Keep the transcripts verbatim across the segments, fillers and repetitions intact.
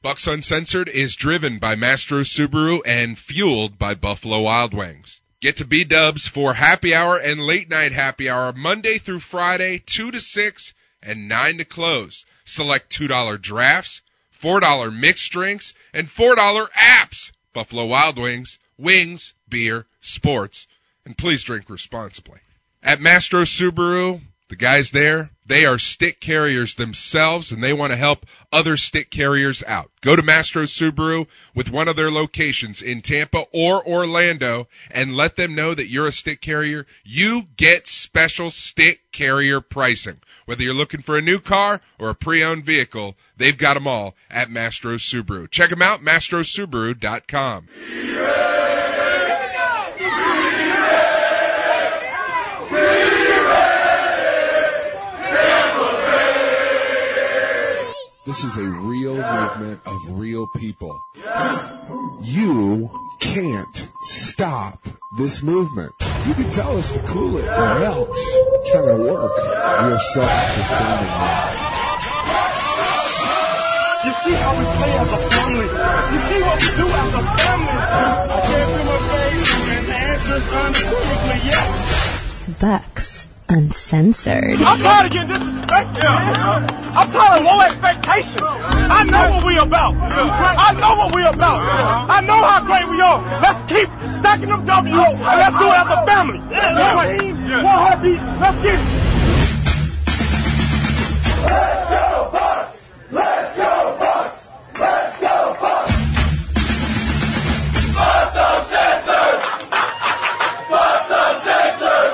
Bucks Uncensored is driven by Mastro Subaru and fueled by Buffalo Wild Wings. Get to B-Dubs for happy hour and late night happy hour Monday through Friday, two to six and nine to close. Select two dollar drafts, four dollar mixed drinks, and four dollar apps. Buffalo Wild Wings, wings, beer, sports, and please drink responsibly. At Mastro Subaru, the guys there, they are stick carriers themselves, and they want to help other stick carriers out. Go to Mastro Subaru with one of their locations in Tampa or Orlando and let them know that you're a stick carrier. You get special stick carrier pricing. Whether you're looking for a new car or a pre-owned vehicle, they've got them all at Mastro Subaru. Check them out, mastro subaru dot com. This is a real movement of real people. You can't stop this movement. You can tell us to cool it or else it's not going to work. We're self-sustaining now. You see how we play as a family. You see what we do as a family. I can't feel my face, and the answer is unequivocally yes. Bucks Uncensored. I'm tired of getting disrespected. Yeah. I'm tired of low expectations. I know what we about. I know what we about. I know how great we are. Let's keep stacking them W's and let's do it as a family. One team, one heartbeat. Let's get it. Let's go Bucks! Let's go Bucks! Let's go Bucks! Bucks Uncensored! Bucks Uncensored!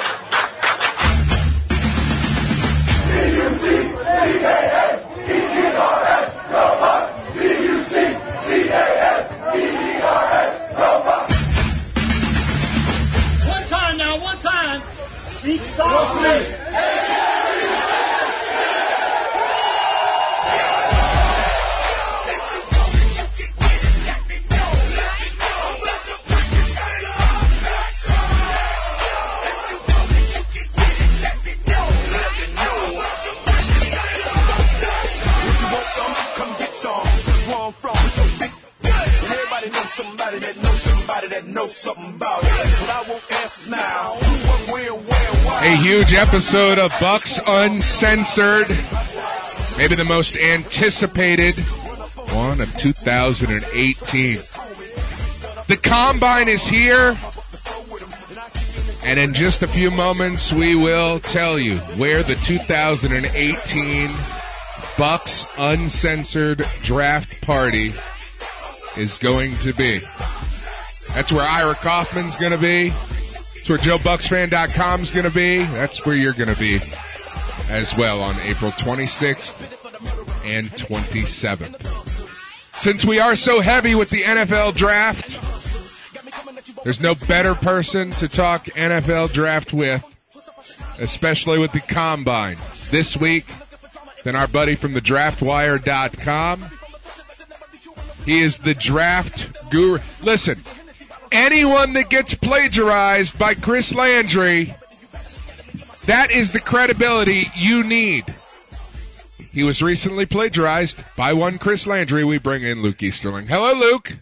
B U C C A N E E R S, go Bucks! B U C C A N E E R S, go Bucks! One time now, one time. Speak softly. Somebody that knows somebody that knows something about it. But I won't answer now. Who, what, where, where, why. A huge episode of Bucks Uncensored. Maybe the most anticipated one of two thousand eighteen. The Combine is here. And in just a few moments, we will tell you where the two thousand eighteen Bucks Uncensored Draft Party is going to be. That's where Ira Kaufman's going to be. That's where Joe Bucks Fan dot com is going to be. That's where you're going to be as well on April twenty-sixth and twenty-seventh. Since we are so heavy with the N F L Draft, there's no better person to talk N F L Draft with, especially with the Combine this week, than our buddy from the draft wire dot com. He is the draft guru. Listen, anyone that gets plagiarized by Chris Landry, that is the credibility you need. He was recently plagiarized by one Chris Landry. We bring in Luke Easterling. Hello, Luke.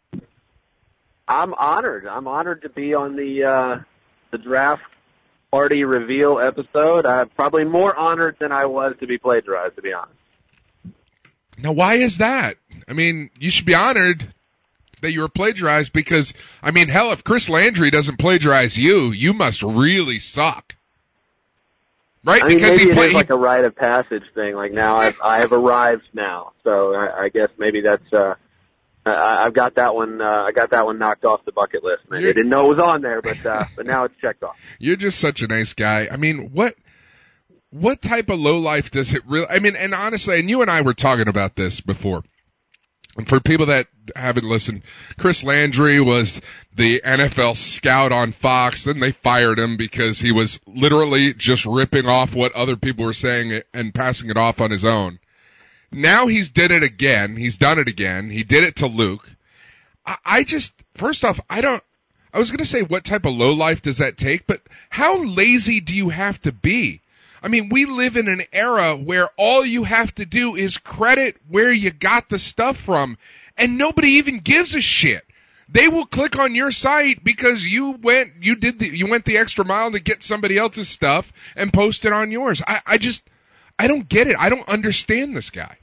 I'm honored. I'm honored to be on the uh, the draft party reveal episode. I'm probably more honored than I was to be plagiarized, to be honest. Now, why is that? I mean, you should be honored that you were plagiarized because, I mean, hell, if Chris Landry doesn't plagiarize you, you must really suck. Right? I mean, because maybe he played it is like a rite of passage thing. Like now I've, I have arrived now. So I, I guess maybe that's, uh, I, I've got that one, uh, I got that one knocked off the bucket list. I didn't know it was on there, but, uh, but now it's checked off. You're just such a nice guy. I mean, what, What type of lowlife does it really... I mean, and honestly, and you and I were talking about this before. And for people that haven't listened, Chris Landry was the N F L scout on Fox. Then they fired him because he was literally just ripping off what other people were saying and passing it off on his own. Now he's did it again. He's done it again. He did it to Luke. I, I just... First off, I don't... I was going to say what type of lowlife does that take, but how lazy do you have to be? I mean, we live in an era where all you have to do is credit where you got the stuff from, and nobody even gives a shit. They will click on your site because you went, you did the, you went the extra mile to get somebody else's stuff and post it on yours. I, I just, I don't get it. I don't understand this guy.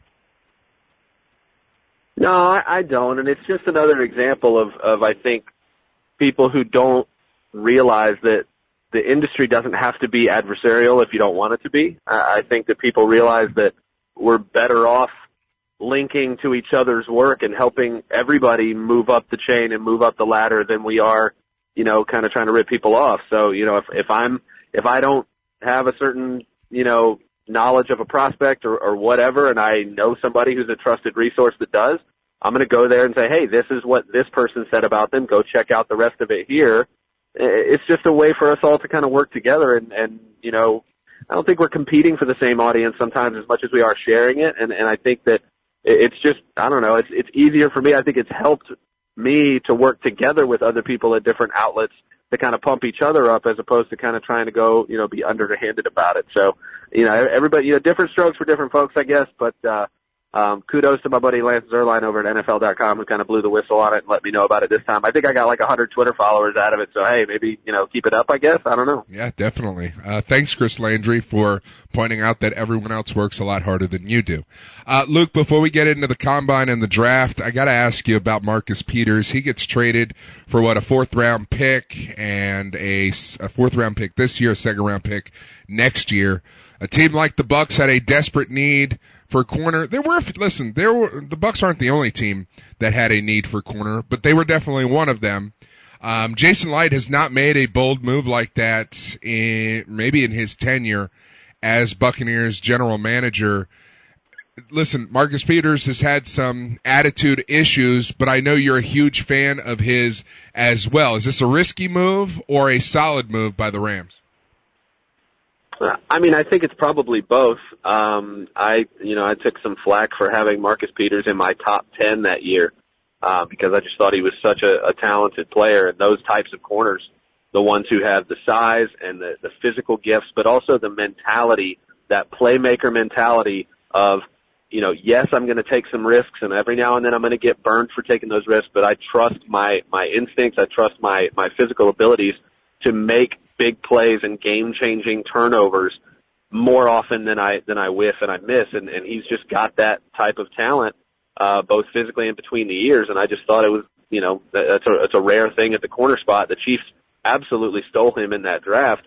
No, I, I don't, and it's just another example of, of, I think, people who don't realize that the industry doesn't have to be adversarial if you don't want it to be. I, I think that people realize that we're better off linking to each other's work and helping everybody move up the chain and move up the ladder than we are, you know, kind of trying to rip people off. So, you know, if, if I'm, if I don't have a certain, you know, knowledge of a prospect or, or whatever, and I know somebody who's a trusted resource that does, I'm going to go there and say, hey, this is what this person said about them. Go check out the rest of it here. It's just a way for us all to kind of work together. And, and, you know, I don't think we're competing for the same audience sometimes as much as we are sharing it. And, and I think that it's just, I don't know, it's, it's easier for me. I think it's helped me to work together with other people at different outlets to kind of pump each other up as opposed to kind of trying to go, you know, be underhanded about it. So, you know, everybody, you know, different strokes for different folks, I guess, but, uh, Um, kudos to my buddy Lance Zierlein over at N F L dot com who kind of blew the whistle on it and let me know about it this time. I think I got like one hundred Twitter followers out of it, so hey, maybe, you know, keep it up, I guess. I don't know. Yeah, definitely. Uh, thanks, Chris Landry, for pointing out that everyone else works a lot harder than you do. Uh, Luke, before we get into the combine and the draft, I got to ask you about Marcus Peters. He gets traded for, what, a fourth-round pick and a, a fourth-round pick this year, a second-round pick next year. A team like the Bucs had a desperate need for corner. There were, listen, there were, the Bucs aren't the only team that had a need for corner, but they were definitely one of them. Um, Jason Light has not made a bold move like that in, maybe in his tenure as Buccaneers general manager. Listen, Marcus Peters has had some attitude issues, but I know you're a huge fan of his as well. Is this a risky move or a solid move by the Rams? I mean, I think it's probably both. Um, I, you know, I took some flack for having Marcus Peters in my top ten that year, uh, because I just thought he was such a, a talented player. And those types of corners, the ones who have the size and the, the physical gifts, but also the mentality, that playmaker mentality of, you know, yes, I'm going to take some risks, and every now and then I'm going to get burned for taking those risks, but I trust my, my instincts, I trust my, my physical abilities to make big plays and game-changing turnovers more often than I than I whiff and I miss, and, and he's just got that type of talent, uh, both physically and between the ears. And I just thought it was, you know, that's a it's a rare thing at the corner spot. The Chiefs absolutely stole him in that draft.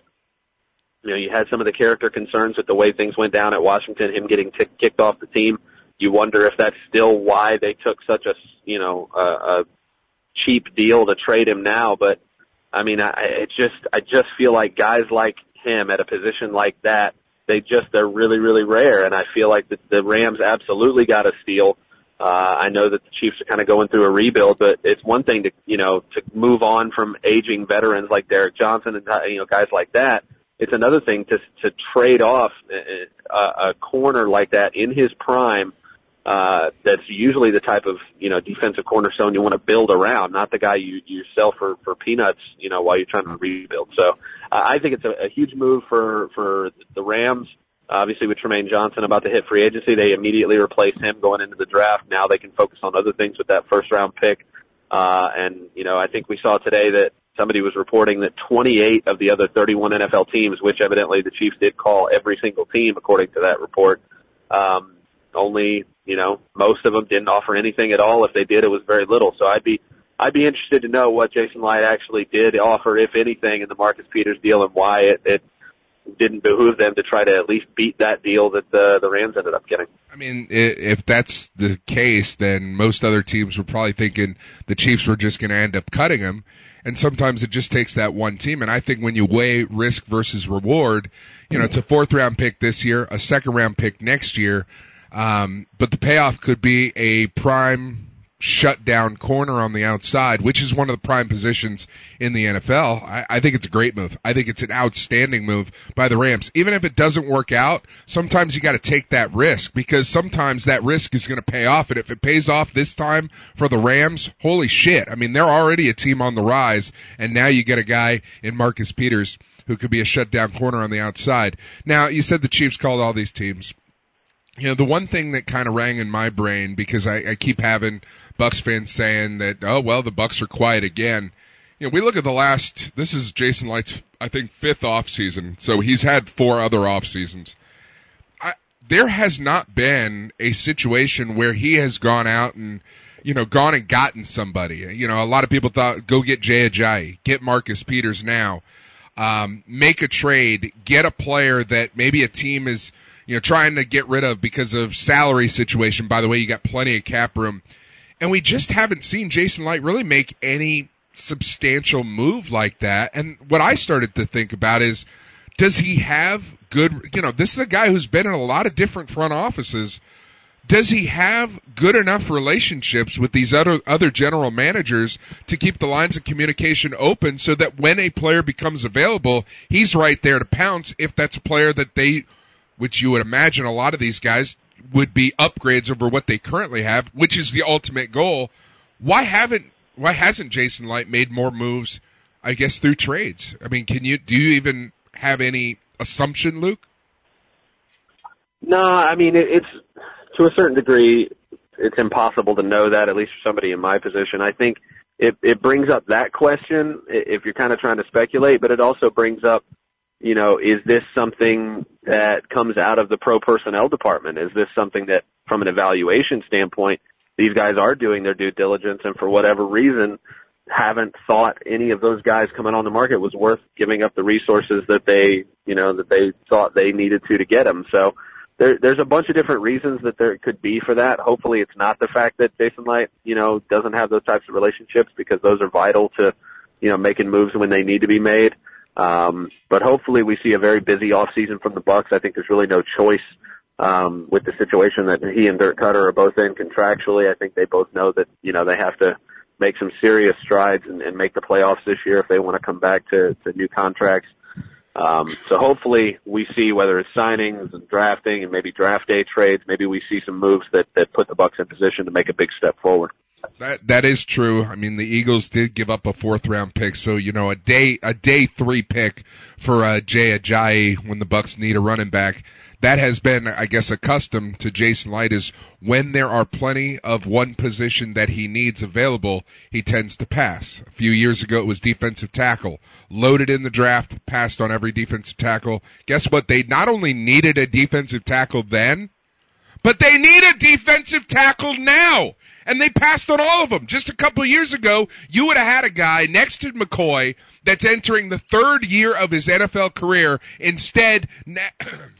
You know, you had some of the character concerns with the way things went down at Washington, him getting t- kicked off the team. You wonder if that's still why they took such a, you know, a, a cheap deal to trade him now, but. I mean, I it just I just feel like guys like him at a position like that, they just they're really really rare, and I feel like the, the Rams absolutely got a steal. Uh, I know that the Chiefs are kind of going through a rebuild, but it's one thing to you know to move on from aging veterans like Derek Johnson and you know guys like that. It's another thing to to trade off a, a corner like that in his prime. Uh, that's usually the type of, you know, defensive cornerstone you want to build around, not the guy you, you sell for, for peanuts, you know, while you're trying to rebuild. So, uh, I think it's a, a huge move for, for the Rams. Obviously with Tremaine Johnson about to hit free agency, they immediately replaced him going into the draft. Now they can focus on other things with that first round pick. Uh, and, you know, I think we saw today that somebody was reporting that twenty-eight of the other thirty-one N F L teams, which evidently the Chiefs did call every single team according to that report, um, only, you know, most of them didn't offer anything at all. If they did, it was very little. So I'd be, I'd be interested to know what Jason Light actually did offer, if anything, in the Marcus Peters deal and why it, it didn't behoove them to try to at least beat that deal that the, the Rams ended up getting. I mean, if that's the case, then most other teams were probably thinking the Chiefs were just going to end up cutting him. And sometimes it just takes that one team. And I think when you weigh risk versus reward, you know, it's a fourth round pick this year, a second round pick next year. Um, but the payoff could be a prime shutdown corner on the outside, which is one of the prime positions in the N F L. I, I think it's a great move. I think it's an outstanding move by the Rams. Even if it doesn't work out, sometimes you got to take that risk, because sometimes that risk is going to pay off. And if it pays off this time for the Rams, holy shit. I mean, they're already a team on the rise, and now you get a guy in Marcus Peters who could be a shutdown corner on the outside. Now, you said the Chiefs called all these teams. You know, the one thing that kind of rang in my brain, because I, I keep having Bucs fans saying that, oh, well, the Bucs are quiet again. You know, we look at the last, this is Jason Light's, I think, fifth offseason, so he's had four other off seasons. I, there has not been a situation where he has gone out and, you know, gone and gotten somebody. You know, a lot of people thought, go get Jay Ajayi, get Marcus Peters now, um, make a trade, get a player that maybe a team is, you know, trying to get rid of because of salary situation. By the way, you got plenty of cap room. And we just haven't seen Jason Light really make any substantial move like that. And what I started to think about is, does he have good, you know, this is a guy who's been in a lot of different front offices. Does he have good enough relationships with these other other general managers to keep the lines of communication open so that when a player becomes available, he's right there to pounce if that's a player that they, which you would imagine a lot of these guys would be upgrades over what they currently have, which is the ultimate goal. Why haven't Why hasn't Jason Light made more moves, I guess, through trades? I mean, can you do you even have any assumption, Luke? No, I mean, it, it's to a certain degree, it's impossible to know that, at least for somebody in my position. I think it, it brings up that question if you're kind of trying to speculate, but it also brings up, you know, is this something that comes out of the pro personnel department? Is this something that, from an evaluation standpoint, these guys are doing their due diligence and for whatever reason haven't thought any of those guys coming on the market was worth giving up the resources that they, you know, that they thought they needed to to get them. So there, there's a bunch of different reasons that there could be for that. Hopefully it's not the fact that Jason Light, you know, doesn't have those types of relationships, because those are vital to, you know, making moves when they need to be made. Um, but hopefully we see a very busy off season from the Bucs. I think there's really no choice Um, with the situation that he and Dirk Cutter are both in contractually. I think they both know that, you know, they have to make some serious strides and, and make the playoffs this year if they want to come back to, to new contracts. Um, so hopefully we see, whether it's signings and drafting and maybe draft day trades, maybe we see some moves that, that put the Bucs in position to make a big step forward. That that is true. I mean, the Eagles did give up a fourth round pick, so you know, a day a day three pick for uh, Jay Ajayi when the Bucs need a running back. That has been, I guess, accustomed to Jason Light, is when there are plenty of one position that he needs available, he tends to pass. A few years ago, it was defensive tackle. Loaded in the draft, passed on every defensive tackle. Guess what? They not only needed a defensive tackle then, but they need a defensive tackle now. And they passed on all of them. Just a couple of years ago, you would have had a guy next to McCoy that's entering the third year of his N F L career. Instead, na-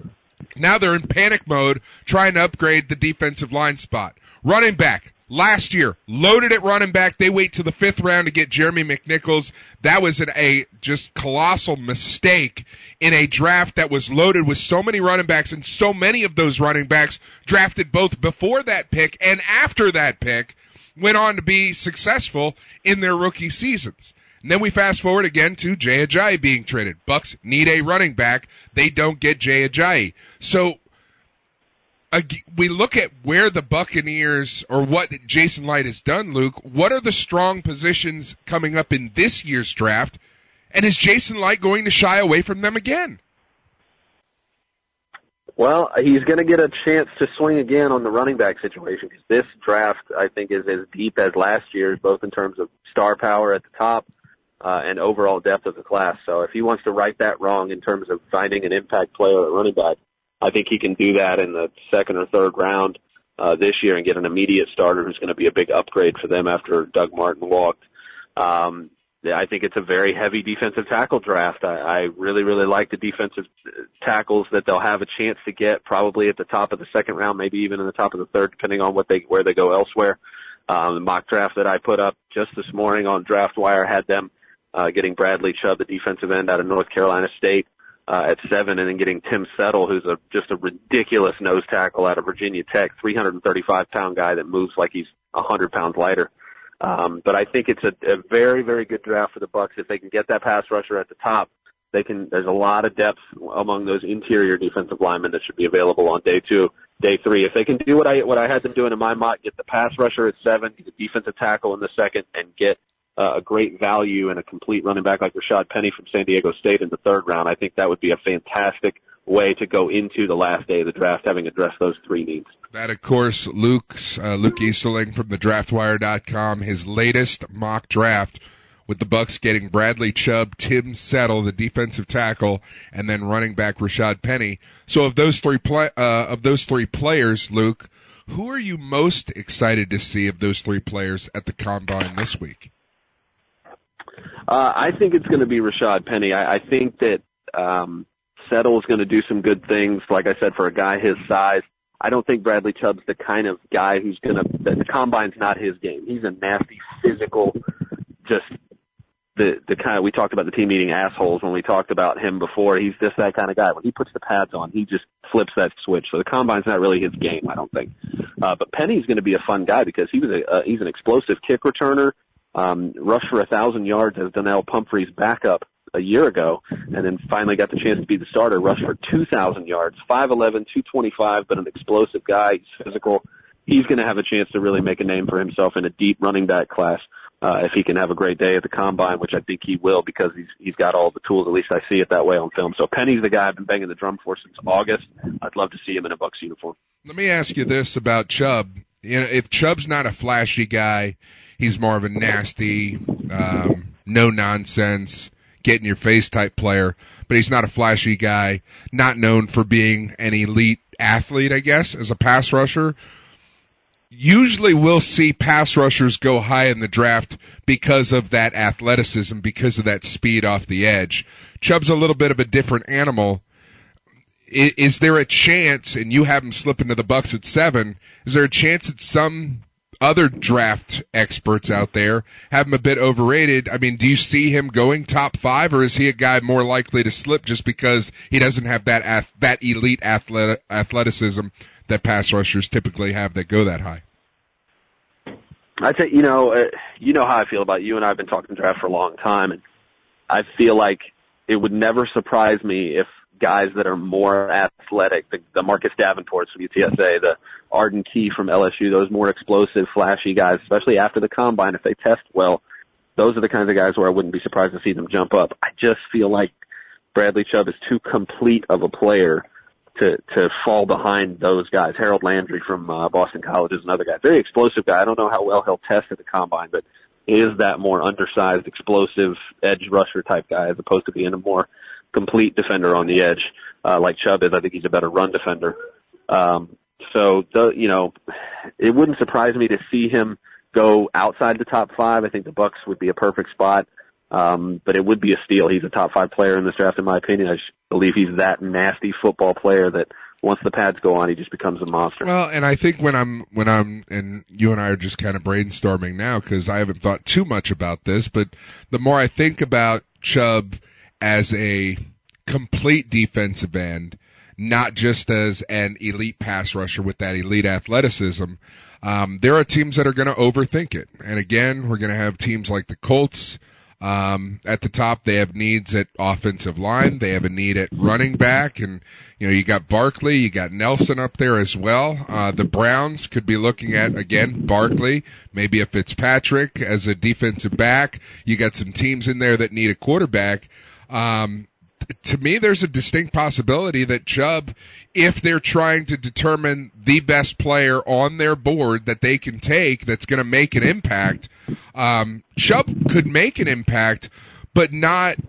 now they're in panic mode trying to upgrade the defensive line spot. Running back, last year, loaded at running back. They wait to the fifth round to get Jeremy McNichols. That was an, a just colossal mistake in a draft that was loaded with so many running backs, and so many of those running backs drafted both before that pick and after that pick went on to be successful in their rookie seasons. And then we fast forward again to Jay Ajayi being traded. Bucs need a running back. They don't get Jay Ajayi. So uh, we look at where the Buccaneers, or what Jason Light has done, Luke. What are the strong positions coming up in this year's draft? And is Jason Light going to shy away from them again? Well, he's going to get a chance to swing again on the running back situation, because this draft, I think, is as deep as last year's, both in terms of star power at the top uh, and overall depth of the class. So if he wants to right that wrong in terms of finding an impact player at running back, I think he can do that in the second or third round uh, this year and get an immediate starter who's going to be a big upgrade for them after Doug Martin walked. Um, I think it's a very heavy defensive tackle draft. I, I really, really like the defensive tackles that they'll have a chance to get, probably at the top of the second round, maybe even in the top of the third, depending on what they where they go elsewhere. Um, the mock draft that I put up just this morning on DraftWire had them uh, getting Bradley Chubb, the defensive end out of North Carolina State, uh, at seven, and then getting Tim Settle, who's a just a ridiculous nose tackle out of Virginia Tech, three hundred thirty-five pound guy that moves like he's one hundred pounds lighter. Um, but I think it's a, a very, very good draft for the Bucs. If they can get that pass rusher at the top, they can. There's a lot of depth among those interior defensive linemen that should be available on day two, day three. If they can do what I what I had them doing in my mock, get the pass rusher at seven, get the defensive tackle in the second, and get uh, a great value and a complete running back like Rashad Penny from San Diego State in the third round, I think that would be a fantastic way to go into the last day of the draft, having addressed those three needs. That, of course, Luke's, uh, Luke Easterling from the draft wire dot com, his latest mock draft with the Bucs getting Bradley Chubb, Tim Settle, the defensive tackle, and then running back Rashad Penny. So of those three play, uh, of those three players, Luke, who are you most excited to see of those three players at the Combine this week? Uh, I think it's going to be Rashad Penny. I, I think that um, Settle is going to do some good things, like I said, for a guy his size. I don't think Bradley Chubb's the kind of guy who's going to – the Combine's not his game. He's a nasty, physical, just the the kind of – we talked about the team eating assholes when we talked about him before. He's just that kind of guy. When he puts the pads on, he just flips that switch. So the Combine's not really his game, I don't think. Uh, but Penny's going to be a fun guy because he was a uh, he's an explosive kick returner. Um, rushed for a thousand yards as Donnell Pumphrey's backup a year ago, and then finally got the chance to be the starter. Rushed for two thousand yards, five eleven, two twenty-five, but an explosive guy. He's physical. He's going to have a chance to really make a name for himself in a deep running back class uh, if he can have a great day at the Combine, which I think he will because he's he's got all the tools. At least I see it that way on film. So Penny's the guy I've been banging the drum for since August. I'd love to see him in a Bucs uniform. Let me ask you this about Chubb. You know, if Chubb's not a flashy guy, he's more of a nasty, um, no-nonsense, get-in-your-face type player, but he's not a flashy guy, not known for being an elite athlete, I guess, as a pass rusher. Usually we'll see pass rushers go high in the draft because of that athleticism, because of that speed off the edge. Chubb's a little bit of a different animal. Is, is there a chance, and you have him slip into the Bucs at seven, is there a chance that some other draft experts out there have him a bit overrated? I mean, do you see him going top five, or is he a guy more likely to slip just because he doesn't have that that elite athletic, athleticism that pass rushers typically have that go that high? I think, you know, uh, you know how I feel about you, and I've been talking draft for a long time, and I feel like it would never surprise me if guys that are more athletic, the, the Marcus Davenports from U T S A, the Arden Key from L S U, those more explosive, flashy guys, especially after the Combine, if they test well, those are the kinds of guys where I wouldn't be surprised to see them jump up. I just feel like Bradley Chubb is too complete of a player to to fall behind those guys. Harold Landry from uh, Boston College is another guy. Very explosive guy. I don't know how well he'll test at the Combine, but is that more undersized, explosive, edge rusher type guy as opposed to being a more complete defender on the edge uh, like Chubb is. I think he's a better run defender. Um, so, the, you know, it wouldn't surprise me to see him go outside the top five. I think the Bucs would be a perfect spot. Um, but it would be a steal. He's a top five player in this draft, in my opinion. I just believe he's that nasty football player that once the pads go on, he just becomes a monster. Well, and I think when I'm, when I'm, and you and I are just kind of brainstorming now because I haven't thought too much about this, but the more I think about Chubb as a complete defensive end, not just as an elite pass rusher with that elite athleticism, um, there are teams that are going to overthink it. And again, we're going to have teams like the Colts, Um, at the top. They have needs at offensive line. They have a need at running back. And, you know, you got Barkley, you got Nelson up there as well. Uh, the Browns could be looking at, again, Barkley, maybe a Fitzpatrick as a defensive back. You got some teams in there that need a quarterback. Um, to me, there's a distinct possibility that Chubb, if they're trying to determine the best player on their board that they can take that's going to make an impact, um, Chubb could make an impact, but not,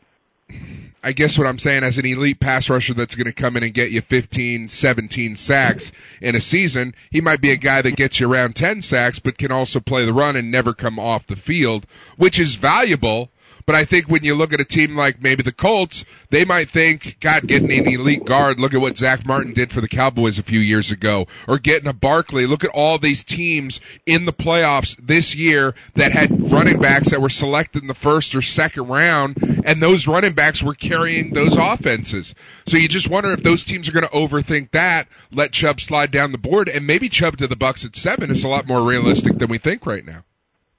I guess what I'm saying, as an elite pass rusher that's going to come in and get you fifteen, seventeen sacks in a season. He might be a guy that gets you around ten sacks, but can also play the run and never come off the field, which is valuable. But I think when you look at a team like maybe the Colts, they might think, God, getting an elite guard, look at what Zach Martin did for the Cowboys a few years ago. Or getting a Barkley, look at all these teams in the playoffs this year that had running backs that were selected in the first or second round, and those running backs were carrying those offenses. So you just wonder if those teams are going to overthink that, let Chubb slide down the board, and maybe Chubb to the Bucs at seven is a lot more realistic than we think right now.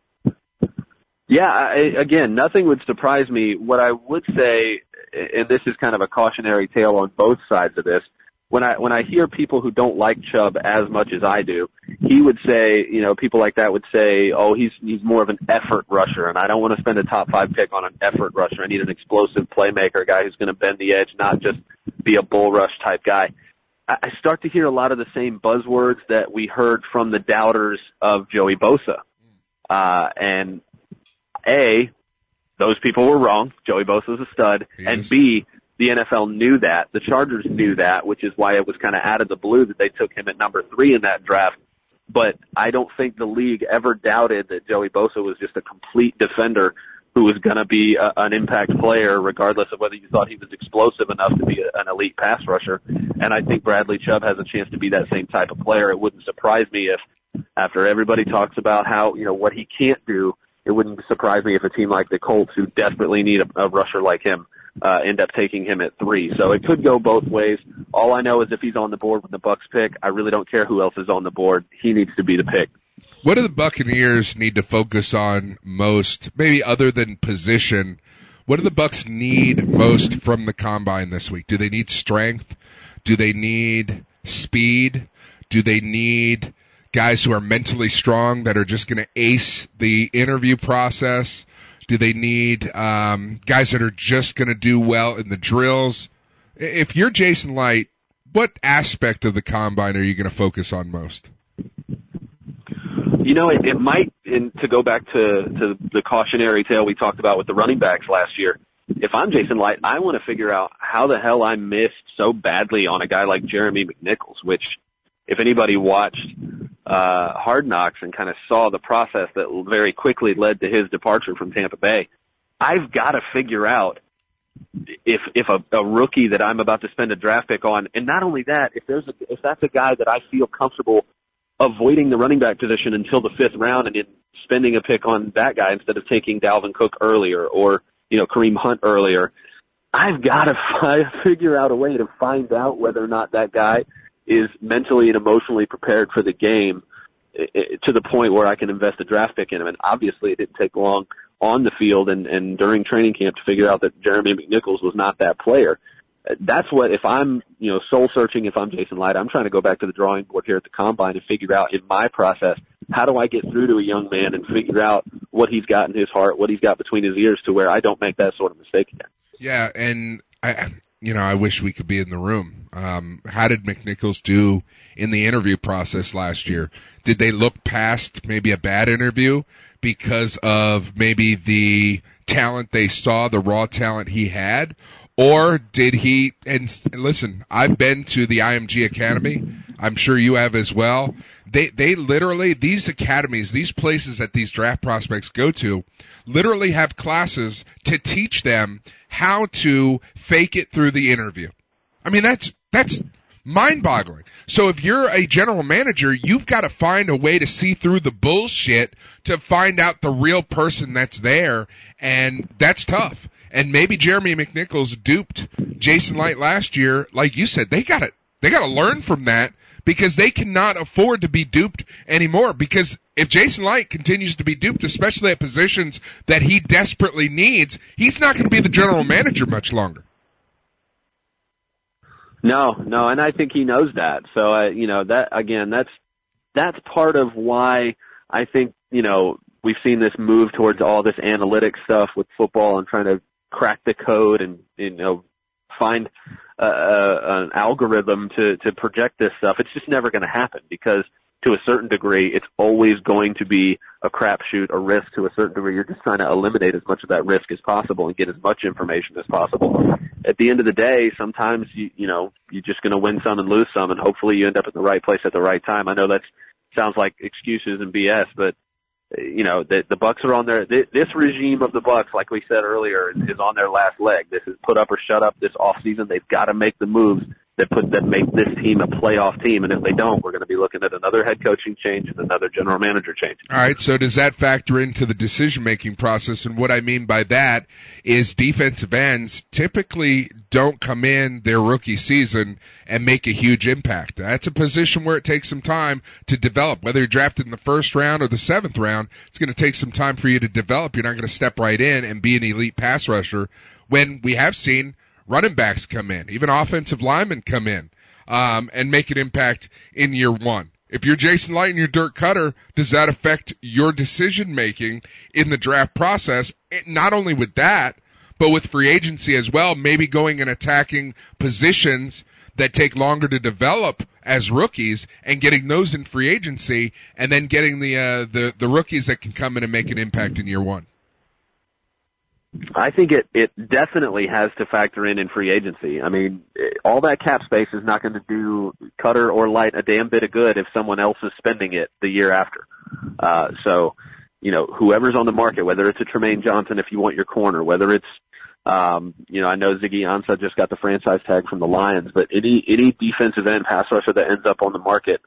Yeah, I, again, nothing would surprise me. What I would say, and this is kind of a cautionary tale on both sides of this, when I when I hear people who don't like Chubb as much as I do, he would say, you know, people like that would say, oh, he's he's more of an effort rusher, and I don't want to spend a top five pick on an effort rusher. I need an explosive playmaker, a guy who's going to bend the edge, not just be a bull rush type guy. I start to hear a lot of the same buzzwords that we heard from the doubters of Joey Bosa. Uh, and A, those people were wrong. Joey Bosa's a stud. He and is. B, the N F L knew that. The Chargers knew that, which is why it was kind of out of the blue that they took him at number three in that draft. But I don't think the league ever doubted that Joey Bosa was just a complete defender who was going to be a, an impact player, regardless of whether you thought he was explosive enough to be a, an elite pass rusher. And I think Bradley Chubb has a chance to be that same type of player. It wouldn't surprise me if, after everybody talks about how, you know, what he can't do, it wouldn't surprise me if a team like the Colts, who desperately need a, a rusher like him, uh, end up taking him at three. So it could go both ways. All I know is if he's on the board with the Bucs pick, I really don't care who else is on the board. He needs to be the pick. What do the Buccaneers need to focus on most, maybe other than position? What do the Bucs need most from the combine this week? Do they need strength? Do they need speed? Do they need guys who are mentally strong that are just going to ace the interview process? Do they need um, guys that are just going to do well in the drills? If you're Jason Light, what aspect of the combine are you going to focus on most? You know, it, it might, and to go back to, to the cautionary tale we talked about with the running backs last year, if I'm Jason Light, I want to figure out how the hell I missed so badly on a guy like Jeremy McNichols, which, if anybody watched uh, Hard Knocks and kind of saw the process that very quickly led to his departure from Tampa Bay, I've got to figure out if if a, a rookie that I'm about to spend a draft pick on, and not only that, if there's a, if that's a guy that I feel comfortable avoiding the running back position until the fifth round and then spending a pick on that guy instead of taking Dalvin Cook earlier or, you know, Kareem Hunt earlier, I've got to fi- figure out a way to find out whether or not that guy is mentally and emotionally prepared for the game to the point where I can invest a draft pick in him. And obviously it didn't take long on the field and, and during training camp to figure out that Jeremy McNichols was not that player. That's what, if I'm, you know, soul searching, if I'm Jason Light, I'm trying to go back to the drawing board here at the combine and figure out in my process, how do I get through to a young man and figure out what he's got in his heart, what he's got between his ears, to where I don't make that sort of mistake again. Yeah, and I, you know, I wish we could be in the room. Um, how did McNichols do in the interview process last year? Did they look past maybe a bad interview because of maybe the talent they saw, the raw talent he had? Or did he, and listen, I've been to the I M G Academy. I'm sure you have as well. They, they literally, these academies, these places that these draft prospects go to, literally have classes to teach them how to fake it through the interview. I mean, that's, that's mind-boggling. So if you're a general manager, you've got to find a way to see through the bullshit to find out the real person that's there, and that's tough. And maybe Jeremy McNichols duped Jason Light last year. Like you said, they got to they got to learn from that, because they cannot afford to be duped anymore. Because if Jason Light continues to be duped, especially at positions that he desperately needs, he's not going to be the general manager much longer. No, no, and I think he knows that. So, uh, you know, that again, that's that's part of why I think, you know, we've seen this move towards all this analytics stuff with football and trying to crack the code and, you know, find uh, uh, an algorithm to, to project this stuff. It's just never going to happen, because to a certain degree, it's always going to be a crapshoot, a risk to a certain degree. You're just trying to eliminate as much of that risk as possible and get as much information as possible. At the end of the day, sometimes, you, you know, you're just going to win some and lose some, and hopefully you end up in the right place at the right time. I know that sounds like excuses and B S, but you know, the, the Bucs are on their, this regime of the Bucs, like we said earlier, is, is on their last leg. This is put up or shut up this offseason. They've got to make the moves that put, that make this team a playoff team. And if they don't, we're going to be looking at another head coaching change and another general manager change. All right. So does that factor into the decision-making process? And what I mean by that is defensive ends typically don't come in their rookie season and make a huge impact. That's a position where it takes some time to develop. Whether you're drafted in the first round or the seventh round, it's going to take some time for you to develop. You're not going to step right in and be an elite pass rusher, when we have seen running backs come in, even offensive linemen come in. um, and make an impact in year one. If you're Jason Light and you're Dirk Cutter, does that affect your decision-making in the draft process? It, not only with that, but with free agency as well, maybe going and attacking positions that take longer to develop as rookies and getting those in free agency, and then getting the uh, the the rookies that can come in and make an impact in year one. I think it, it definitely has to factor in in free agency. I mean, all that cap space is not going to do Cutter or Light a damn bit of good if someone else is spending it the year after. Uh, so, you know, whoever's on the market, whether it's a Tremaine Johnson if you want your corner, whether it's, um, you know, I know Ziggy Ansah just got the franchise tag from the Lions, but any, any defensive end pass rusher that ends up on the market,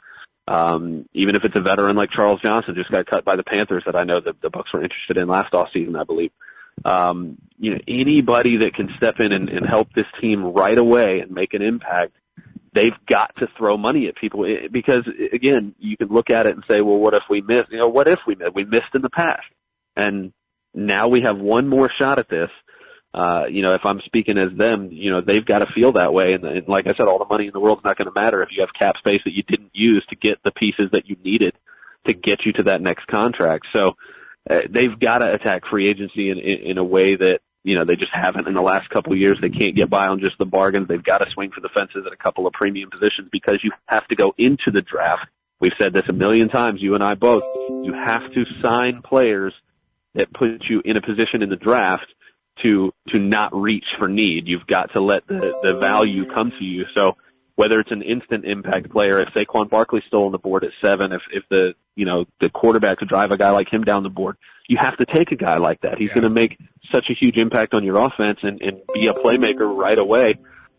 um, even if it's a veteran like Charles Johnson, just got cut by the Panthers that I know that the Bucs were interested in last offseason, I believe. Um, you know, anybody that can step in and, and help this team right away and make an impact, they've got to throw money at people because, again, you can look at it and say, well, what if we missed? You know, what if we missed? We missed in the past. And now we have one more shot at this. Uh, you know, if I'm speaking as them, you know, they've got to feel that way. And, and like I said, all the money in the world's not going to matter if you have cap space that you didn't use to get the pieces that you needed to get you to that next contract. So, Uh, they've got to attack free agency in, in, in a way that, you know, they just haven't in the last couple of years. They can't get by on just the bargains. They've got to swing for the fences at a couple of premium positions because you have to go into the draft. We've said this a million times, you and I both. You have to sign players that put you in a position in the draft to, to not reach for need. You've got to let the, the value come to you. So, whether it's an instant impact player, if Saquon Barkley's still on the board at seven, if, if the, you know, the quarterback to drive a guy like him down the board, you have to take a guy like that. He's yeah. going to make such a huge impact on your offense and, and be a playmaker right away.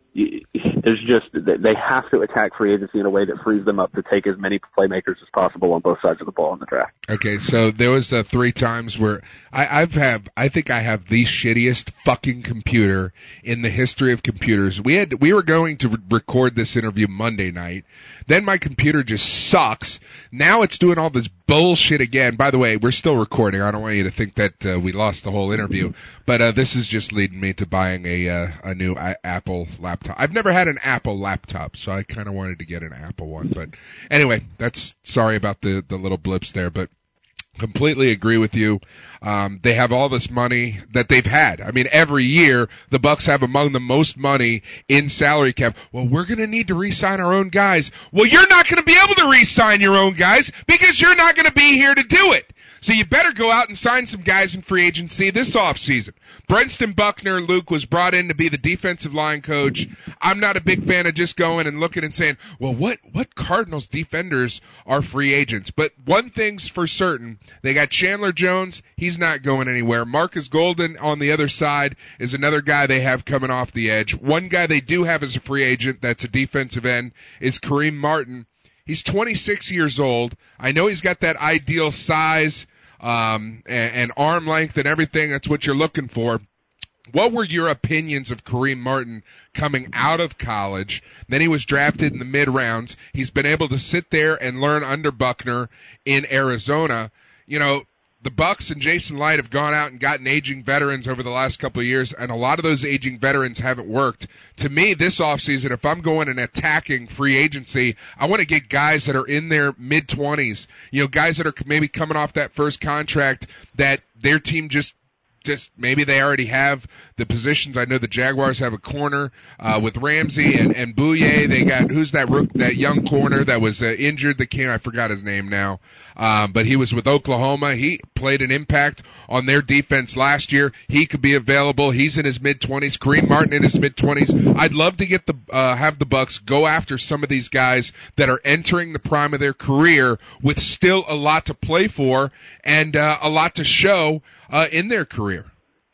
There's just, they have to attack free agency in a way that frees them up to take as many playmakers as possible on both sides of the ball in the draft. Okay, so there was uh, three times where I, I've have, I think I have the shittiest fucking computer in the history of computers. We had, we were going to re- record this interview Monday night. Then my computer just sucks. Now it's doing all this bullshit again. By the way, we're still recording. I don't want you to think that uh, we lost the whole interview, but uh, this is just leading me to buying a uh, a new I- Apple laptop. I've never had an Apple laptop, so I kind of wanted to get an Apple one. But anyway, that's sorry about the the little blips there, but completely agree with you. Um, they have all this money that they've had. I mean, every year the Bucs have among the most money in salary cap. Well, we're going to need to re-sign our own guys. Well, you're not going to be able to re-sign your own guys because you're not going to be here to do it. So you better go out and sign some guys in free agency this offseason. Brenston Buckner, Luke, was brought in to be the defensive line coach. I'm not a big fan of just going and looking and saying, well, what, what Cardinals defenders are free agents? But one thing's for certain. They got Chandler Jones. He's not going anywhere. Marcus Golden on the other side is another guy they have coming off the edge. One guy they do have as a free agent that's a defensive end is Kareem Martin. He's twenty-six years old. I know he's got that ideal size, um, and, and arm length and everything. That's what you're looking for. What were your opinions of Kareem Martin coming out of college? Then he was drafted in the mid-rounds. He's been able to sit there and learn under Buckner in Arizona. You know, the Bucs and Jason Light have gone out and gotten aging veterans over the last couple of years, and a lot of those aging veterans haven't worked. To me, this offseason, if I'm going and attacking free agency, I want to get guys that are in their mid-twenties, you know, guys that are maybe coming off that first contract that their team just Just maybe they already have the positions. I know the Jaguars have a corner uh, with Ramsey and, and Bouye. They got, who's that rook, that young corner that was uh, injured that came, I forgot his name now, um, but he was with Oklahoma. He played an impact on their defense last year. He could be available. He's in his mid-twenties. Kareem Martin in his mid-twenties. I'd love to get the uh, have the Bucs go after some of these guys that are entering the prime of their career with still a lot to play for and uh, a lot to show Uh, in their career.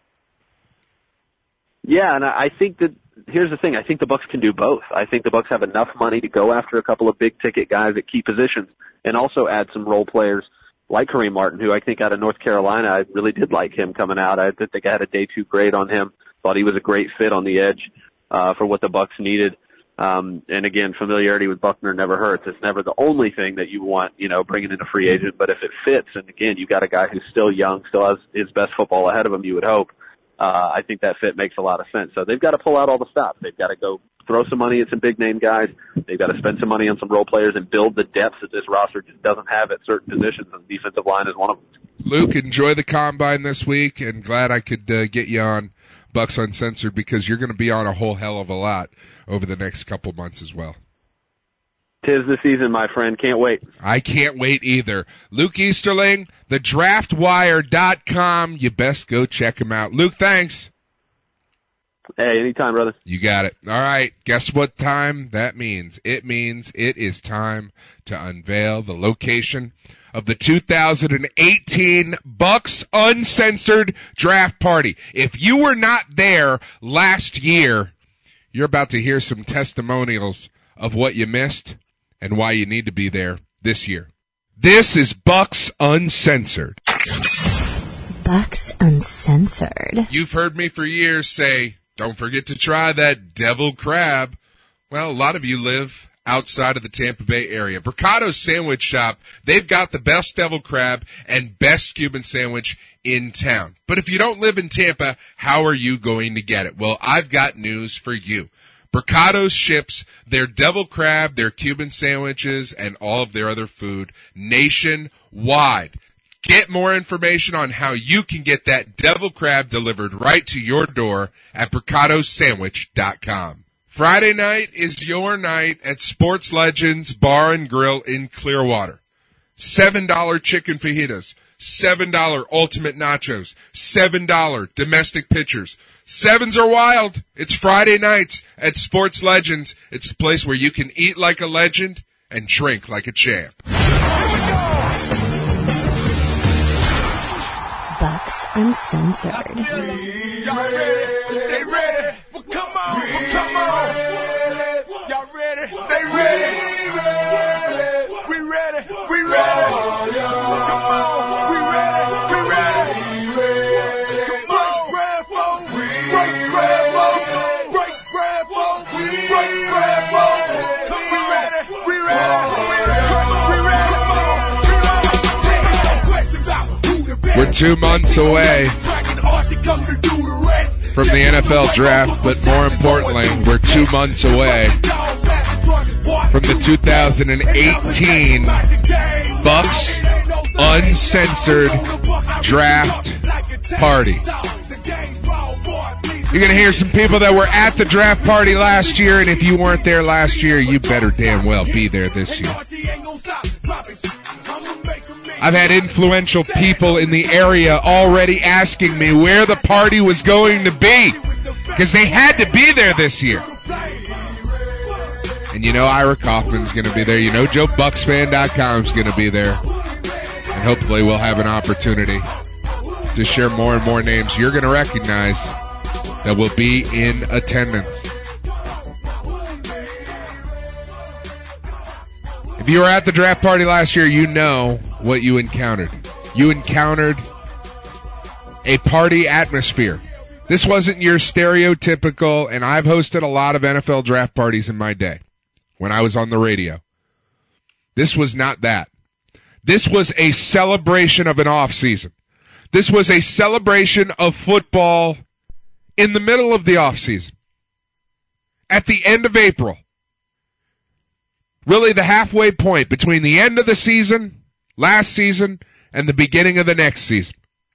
Yeah, and I think that here's the thing. I think the Bucs can do both. I think the Bucs have enough money to go after a couple of big-ticket guys at key positions and also add some role players like Kareem Martin, who I think out of North Carolina, I really did like him coming out. I did think I had a day two grade on him. Thought he was a great fit on the edge uh, for what the Bucs needed. Um, and again, familiarity with Buckner never hurts. It's never the only thing that you want, you know, bringing in a free agent. But if it fits, and again, you've got a guy who's still young, still has his best football ahead of him, you would hope. Uh, I think that fit makes a lot of sense. So they've got to pull out all the stops. They've got to go throw some money at some big-name guys. They've got to spend some money on some role players and build the depth that this roster just doesn't have at certain positions, and the defensive line is one of them. Luke, enjoy the Combine this week, and glad I could uh, get you on Bucks Uncensored, because you're going to be on a whole hell of a lot over the next couple months as well. Tis the season, my friend. Can't wait. I can't wait either. Luke Easterling, the draft wire dot com. You best go check him out. Luke, thanks. Hey, anytime, brother. You got it. All right. Guess what time that means? It means it is time to unveil the location of the two thousand eighteen Bucks Uncensored Draft Party. If you were not there last year, you're about to hear some testimonials of what you missed and why you need to be there this year. This is Bucks Uncensored. Bucks Uncensored. You've heard me for years say, don't forget to try that devil crab. Well, a lot of you live outside of the Tampa Bay area. Bricado's Sandwich Shop, they've got the best devil crab and best Cuban sandwich in town. But if you don't live in Tampa, how are you going to get it? Well, I've got news for you. Bricado's ships their devil crab, their Cuban sandwiches, and all of their other food nationwide. Get more information on how you can get that devil crab delivered right to your door at bricado sandwich dot com. Friday night is your night at Sports Legends Bar and Grill in Clearwater. seven dollar chicken fajitas, seven dollar ultimate nachos, seven dollar domestic pitchers. Sevens are wild. It's Friday nights at Sports Legends. It's a place where you can eat like a legend and drink like a champ. Bucks Uncensored. Y'all ready? They ready? Well, come on, well, come on. Y'all ready? They ready? We ready? We ready? Come on, we ready? We ready? Come on, grab folks, break grab folks, break grab folks, break grab folks. Come we ready? We ready? Come on, we ready? We're two months away from the N F L draft, but more importantly, we're two months away from the two thousand eighteen Bucks Uncensored Draft Party. You're going to hear some people that were at the draft party last year, and if you weren't there last year, you better damn well be there this year. I've had influential people in the area already asking me where the party was going to be, because they had to be there this year. And you know Ira Kaufman's going to be there. You know Joe Bucks Fan dot com is going to be there. And hopefully we'll have an opportunity to share more and more names you're going to recognize that will be in attendance. If you were at the draft party last year, you know what you encountered. You encountered a party atmosphere. This wasn't your stereotypical, and I've hosted a lot of N F L draft parties in my day when I was on the radio. This was not that. This was a celebration of an off season. This was a celebration of football in the middle of the off season. At the end of April. Really the halfway point between the end of the season, last season, and the beginning of the next season.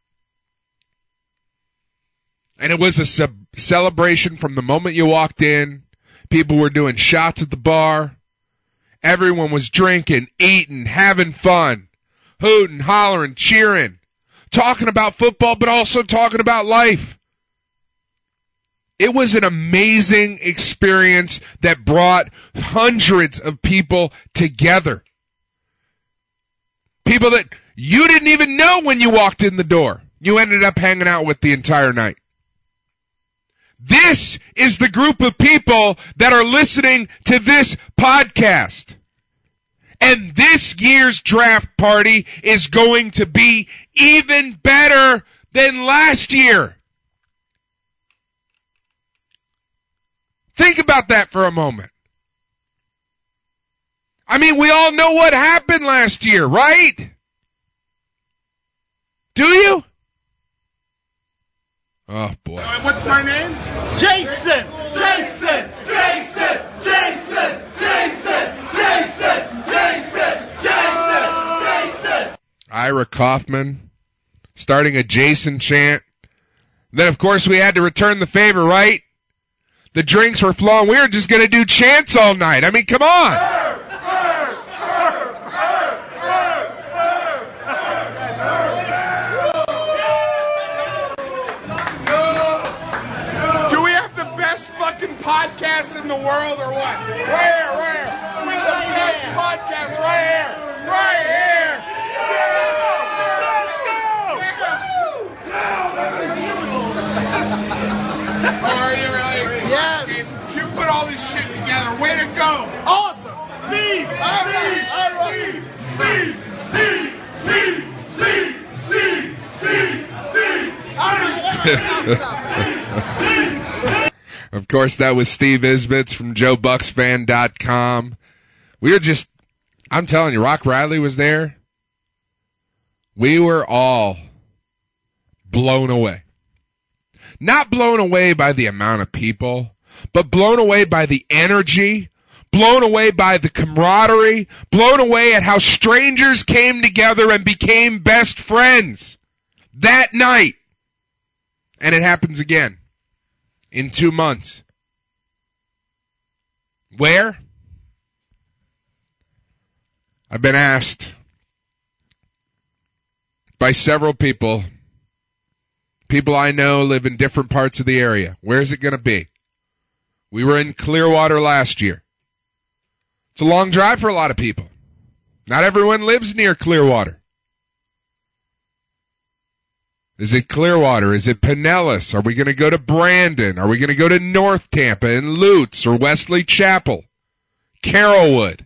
And it was a sub- celebration from the moment you walked in. People were doing shots at the bar. Everyone was drinking, eating, having fun, hooting, hollering, cheering, talking about football, but also talking about life. It was an amazing experience that brought hundreds of people together. People that you didn't even know when you walked in the door. You ended up hanging out with the entire night. This is the group of people that are listening to this podcast. And this year's draft party is going to be even better than last year. Think about that for a moment. I mean, we all know what happened last year, right? Do you? Oh, boy. What's my name? Jason! Jason! Jason! Ira Kaufman starting a Jason chant. Then, of course, we had to return the favor, right? The drinks were flowing. We were just going to do chants all night. I mean, come on. Podcast in the world or what? Where, where? We're the best podcast right here. Right here. Are you really? Yes. You put all this shit together. Way to go. Awesome. Steve. All right. All right. Steve. Steve. Steve. Steve. Steve. Steve. Steve. All right. Stop, stop. Of course, that was Steve Isbitz from Joe Bucks Fan dot com. We were just, I'm telling you, Rock Riley was there. We were all blown away. Not blown away by the amount of people, but blown away by the energy, blown away by the camaraderie, blown away at how strangers came together and became best friends that night. And it happens again. In two months. Where? I've been asked by several people. People I know live in different parts of the area. Where is it going to be? We were in Clearwater last year. It's a long drive for a lot of people. Not everyone lives near Clearwater. Is it Clearwater? Is it Pinellas? Are we going to go to Brandon? Are we going to go to North Tampa and Lutz or Wesley Chapel? Carrollwood?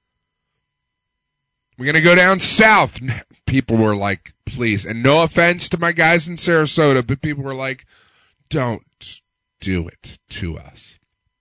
We're going to go down south. People were like, please. And no offense to my guys in Sarasota, but people were like, don't do it to us.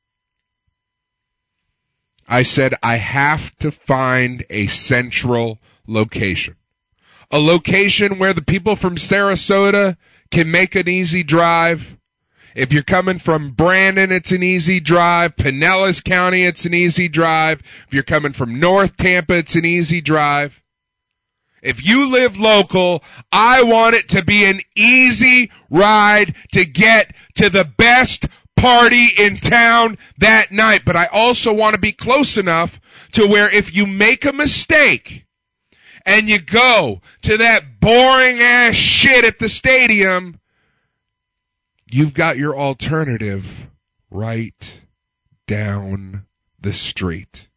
I said, I have to find a central location. A location where the people from Sarasota can make an easy drive. If you're coming from Brandon, it's an easy drive. Pinellas County, it's an easy drive. If you're coming from North Tampa, it's an easy drive. If you live local, I want it to be an easy ride to get to the best party in town that night. But I also want to be close enough to where if you make a mistake and you go to that boring-ass shit at the stadium, you've got your alternative right down the street.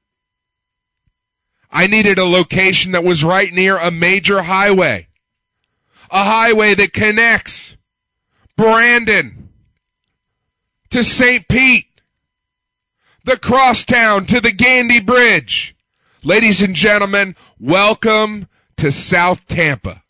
I needed a location that was right near a major highway. A highway that connects Brandon to Saint Pete, the crosstown to the Gandy Bridge. Ladies and gentlemen, welcome to South Tampa.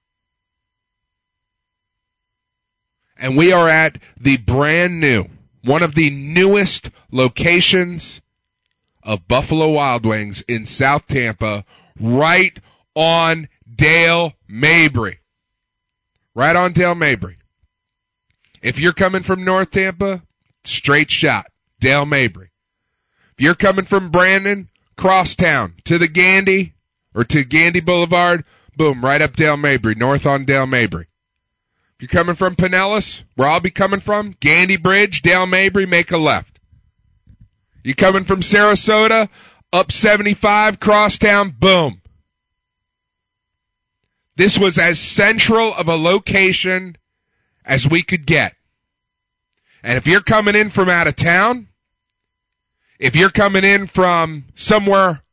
And we are at the brand new, one of the newest locations of Buffalo Wild Wings in South Tampa, right on Dale Mabry. Right on Dale Mabry. If you're coming from North Tampa, straight shot, Dale Mabry. If you're coming from Brandon, crosstown to the Gandy or to Gandy Boulevard, boom, right up Dale Mabry, north on Dale Mabry. If you're coming from Pinellas, where I'll be coming from, Gandy Bridge, Dale Mabry, make a left. You coming from Sarasota, up seventy-five, crosstown, boom. This was as central of a location as we could get. And if you're coming in from out of town, if you're coming in from somewhere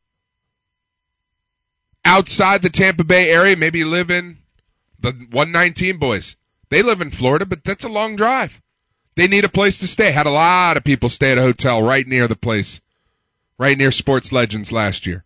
outside the Tampa Bay area, maybe you live in the one nineteen boys. They live in Florida, but that's a long drive. They need a place to stay. Had a lot of people stay at a hotel right near the place, right near Sports Legends last year.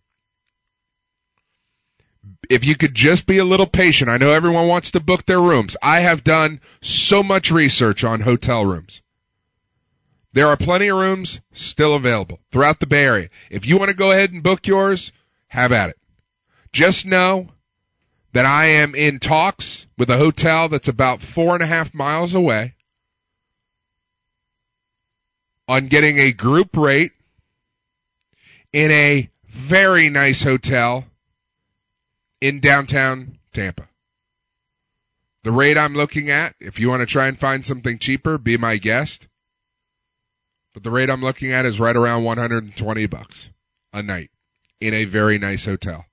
If you could just be a little patient. I know everyone wants to book their rooms. I have done so much research on hotel rooms. There are plenty of rooms still available throughout the Bay Area. If you want to go ahead and book yours, have at it. Just know that I am in talks with a hotel that's about four and a half miles away on getting a group rate in a very nice hotel in downtown Tampa. The rate I'm looking at, if you want to try and find something cheaper, be my guest. But the rate I'm looking at is right around one hundred twenty bucks a night in a very nice hotel.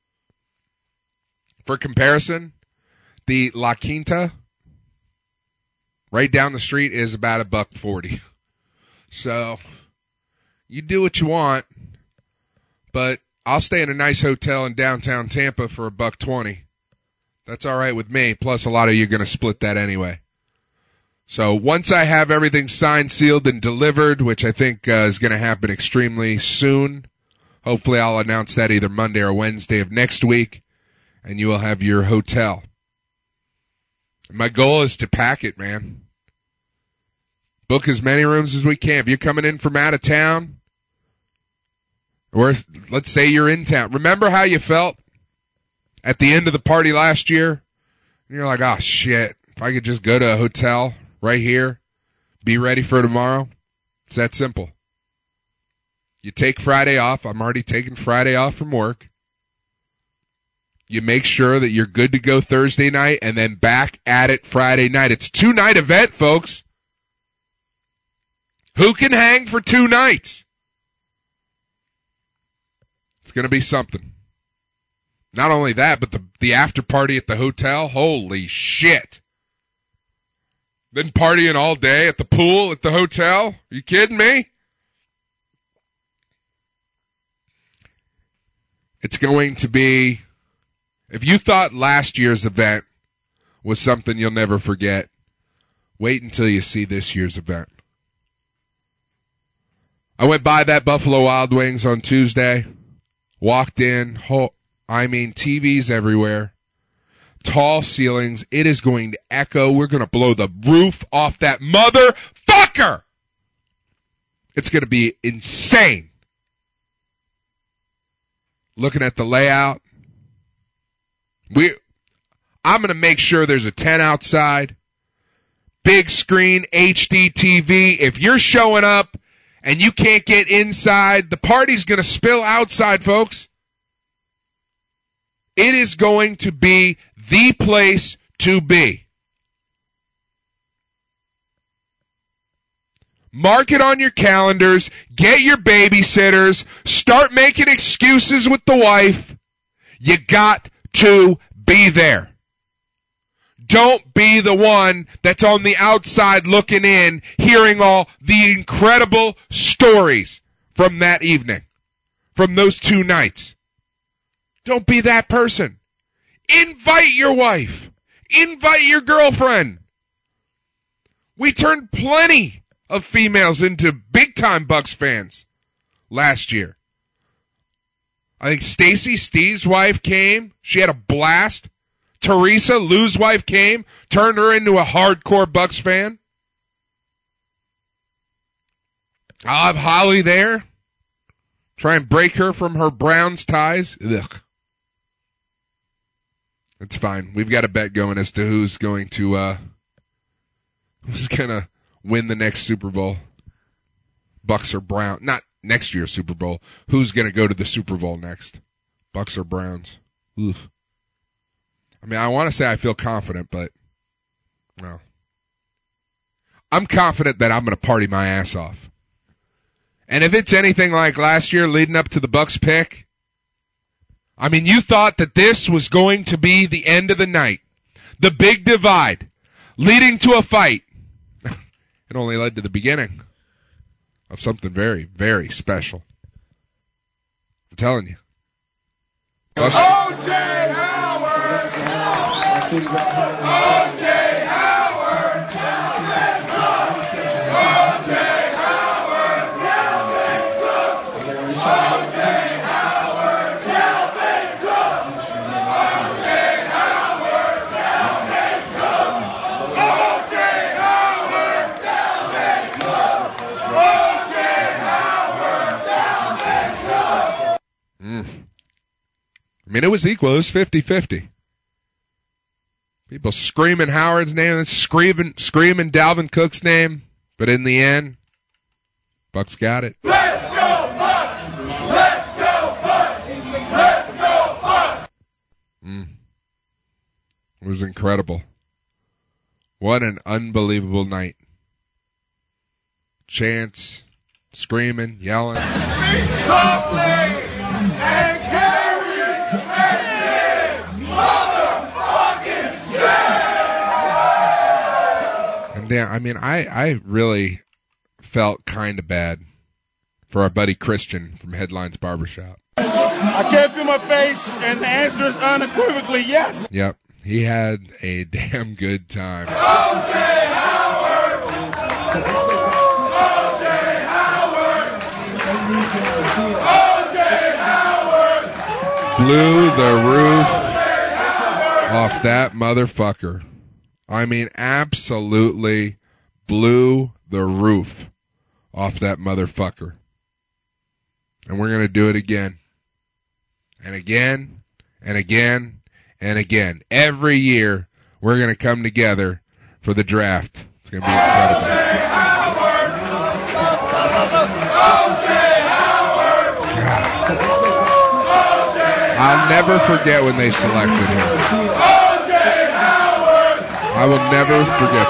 For comparison, the La Quinta right down the street is about a buck forty. So you do what you want, but I'll stay in a nice hotel in downtown Tampa for a buck twenty. That's all right with me. Plus, a lot of you are going to split that anyway. So once I have everything signed, sealed, and delivered, which I think uh, is going to happen extremely soon, hopefully I'll announce that either Monday or Wednesday of next week, and you will have your hotel. My goal is to pack it, man. Book as many rooms as we can. If you're coming in from out of town, or let's say you're in town. Remember how you felt at the end of the party last year? And you're like, oh, shit, if I could just go to a hotel right here, be ready for tomorrow. It's that simple. You take Friday off. I'm already taking Friday off from work. You make sure that you're good to go Thursday night and then back at it Friday night. It's a two-night event, folks. Who can hang for two nights? It's going to be something. Not only that, but the, the after party at the hotel, holy shit. Been partying all day at the pool at the hotel? Are you kidding me? It's going to be, if you thought last year's event was something you'll never forget, wait until you see this year's event. I went by that Buffalo Wild Wings on Tuesday, walked in, whole, I mean, T Vs everywhere, tall ceilings. It is going to echo. We're going to blow the roof off that motherfucker. It's going to be insane. Looking at the layout, we, I'm going to make sure there's a tent outside, big screen, H D T V. If you're showing up and you can't get inside, the party's going to spill outside, folks. It is going to be the place to be. Mark it on your calendars. Get your babysitters. Start making excuses with the wife. You got to be there. Don't be the one that's on the outside looking in, hearing all the incredible stories from that evening, from those two nights. Don't be that person. Invite your wife. Invite your girlfriend. We turned plenty of females into big-time Bucks fans last year. I think Stacy, Steve's wife, came. She had a blast. Teresa, Lou's wife, came. Turned her into a hardcore Bucks fan. I'll have Holly there. Try and break her from her Browns ties. Ugh. It's fine. We've got a bet going as to who's going to uh, who's going to win the next Super Bowl. Bucks or Browns. Not next year's Super Bowl. Who's going to go to the Super Bowl next? Bucks or Browns? Ugh. I mean, I want to say I feel confident, but no. I'm confident that I'm going to party my ass off. And if it's anything like last year leading up to the Bucks pick, I mean, you thought that this was going to be the end of the night. The big divide leading to a fight. It only led to the beginning of something very, very special. I'm telling you. O J Howard! O J Howard! Calvin Cook! O J Howard! Calvin Cook! O J Howard! Calvin Cook! O J Howard! Calvin Cook! O J Howard! Calvin Cook! O J Howard! Calvin Cook! Mm. I mean, it was equal. It was fifty-fifty. People screaming Howard's name and screaming, screaming Dalvin Cook's name. But in the end, Bucks got it. Let's go, Bucks! Let's go, Bucks! Let's go, Bucks! Mm. It was incredible. What an unbelievable night. Chants, screaming, yelling. Speak softly and carry it, motherfucking stand. And damn, I mean, I, I really felt kind of bad for our buddy Christian from Headlines Barbershop. I can't feel my face, and the answer is unequivocally yes. Yep, he had a damn good time. O J Howard! O J Howard! O J Howard! Blew the roof off that motherfucker. I mean, absolutely blew the roof off that motherfucker. And we're going to do it again. And again, and again, and again. Every year, we're going to come together for the draft. It's going to be incredible. O J Howard! O J Howard! O J I'll never forget when they selected him. O J Howard! I will never forget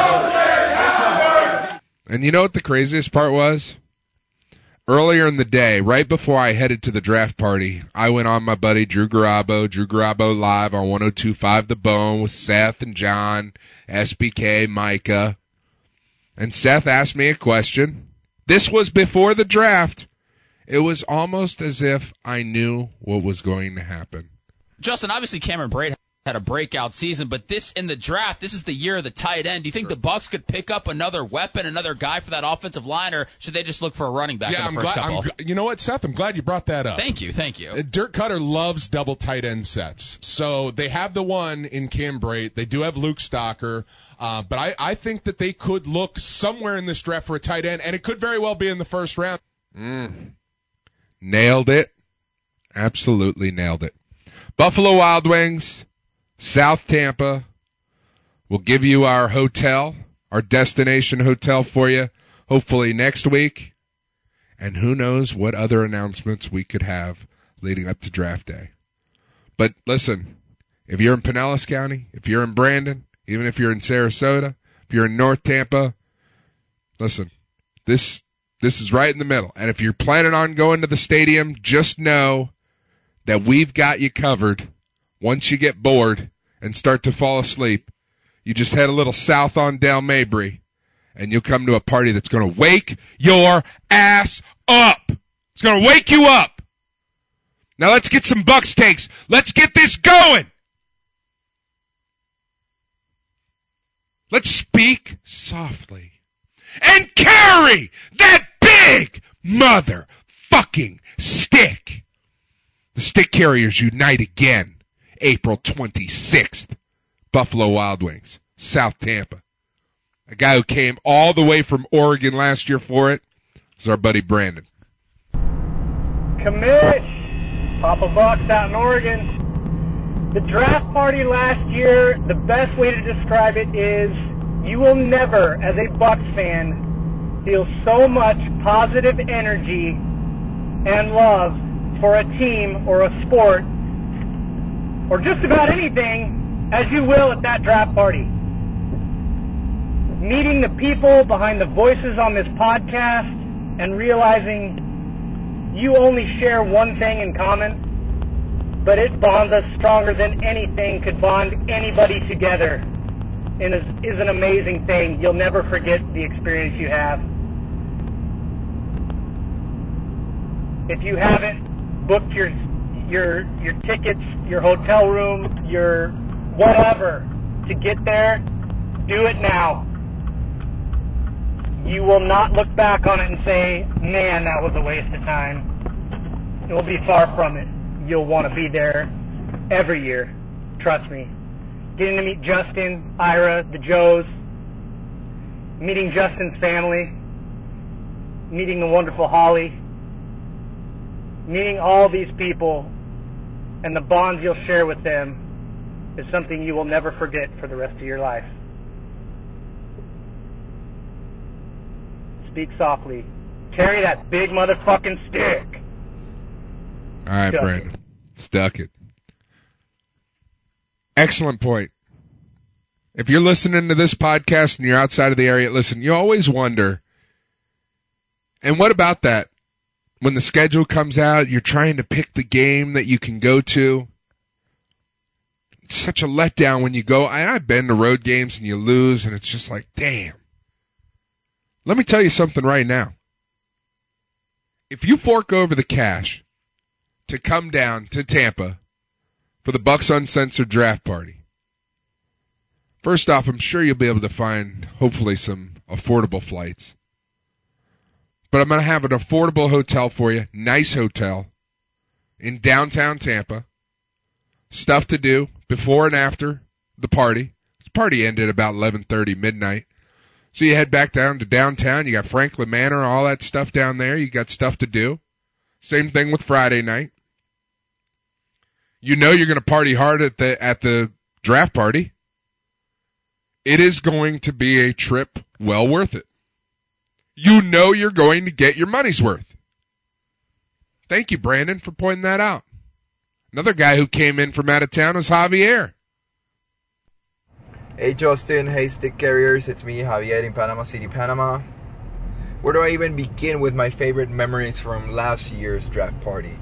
that. And you know what the craziest part was? Earlier in the day, right before I headed to the draft party, I went on my buddy Drew Garabo, Drew Garabo Live on one oh two point five The Bone with Seth and John, S B K, Micah. And Seth asked me a question. This was before the draft. It was almost as if I knew what was going to happen. Justin, obviously Cameron Brate had a breakout season, but this in the draft, this is the year of the tight end. Do you think the Bucs could pick up another weapon, another guy for that offensive line, or should they just look for a running back yeah, in the I'm first glad, couple? I'm, you know what, Seth? I'm glad you brought that up. Thank you, thank you. Uh, Dirk Cutter loves double tight end sets. So they have the one in Cam Brate. They do have Luke Stocker. Uh, but I, I think that they could look somewhere in this draft for a tight end, and it could very well be in the first round. Mm. Nailed it. Absolutely nailed it. Buffalo Wild Wings, South Tampa. We'll give you our hotel, our destination hotel for you, hopefully next week. And who knows what other announcements we could have leading up to draft day. But listen, if you're in Pinellas County, if you're in Brandon, even if you're in Sarasota, if you're in North Tampa, listen, this this is right in the middle. And if you're planning on going to the stadium, just know that we've got you covered. Once you get bored and start to fall asleep, you just head a little south on Del Mabry, and you'll come to a party that's going to wake your ass up. It's going to wake you up. Now let's get some Bucs takes. Let's get this going. Let's speak softly and carry that big motherfucking stick. The Stick Carriers unite again. April twenty-sixth, Buffalo Wild Wings, South Tampa. A guy who came all the way from Oregon last year for it is our buddy Brandon. Commit, Papa Bucs out in Oregon. The draft party last year, the best way to describe it is you will never, as a Bucs fan, feel so much positive energy and love for a team or a sport or just about anything as you will at that draft party. Meeting the people behind the voices on this podcast and realizing you only share one thing in common, but it bonds us stronger than anything could bond anybody together, and is, is an amazing thing. You'll never forget the experience you have. If you haven't booked your your your tickets, your hotel room, your whatever to get there, do it now. You will not look back on it and say, man, that was a waste of time. It will be far from it. You'll want to be there every year. Trust me. Getting to meet Justin, Ira, the Joes, meeting Justin's family, meeting the wonderful Holly, meeting all these people and the bonds you'll share with them is something you will never forget for the rest of your life. Speak softly. Carry that big motherfucking stick. All right, Stuck Brandon. Stuck it. Excellent point. If you're listening to this podcast and you're outside of the area, listen, you always wonder, and what about that? When the schedule comes out, you're trying to pick the game that you can go to. It's such a letdown when you go. I, I've been to road games and you lose, and it's just like, damn. Let me tell you something right now. If you fork over the cash to come down to Tampa for the Bucks Uncensored Draft Party, first off, I'm sure you'll be able to find, hopefully, some affordable flights. But I'm going to have an affordable hotel for you, nice hotel, in downtown Tampa. Stuff to do before and after the party. The party ended about eleven thirty, midnight. So you head back down to downtown. You got Franklin Manor, all that stuff down there. You got stuff to do. Same thing with Friday night. You know you're going to party hard at the at the draft party. It is going to be a trip well worth it. You know you're going to get your money's worth. Thank you, Brandon, for pointing that out. Another guy who came in from out of town is Javier. Hey Justin, hey Stick Carriers, it's me Javier in Panama City, Panama. Where do I even begin with my favorite memories from last year's draft party?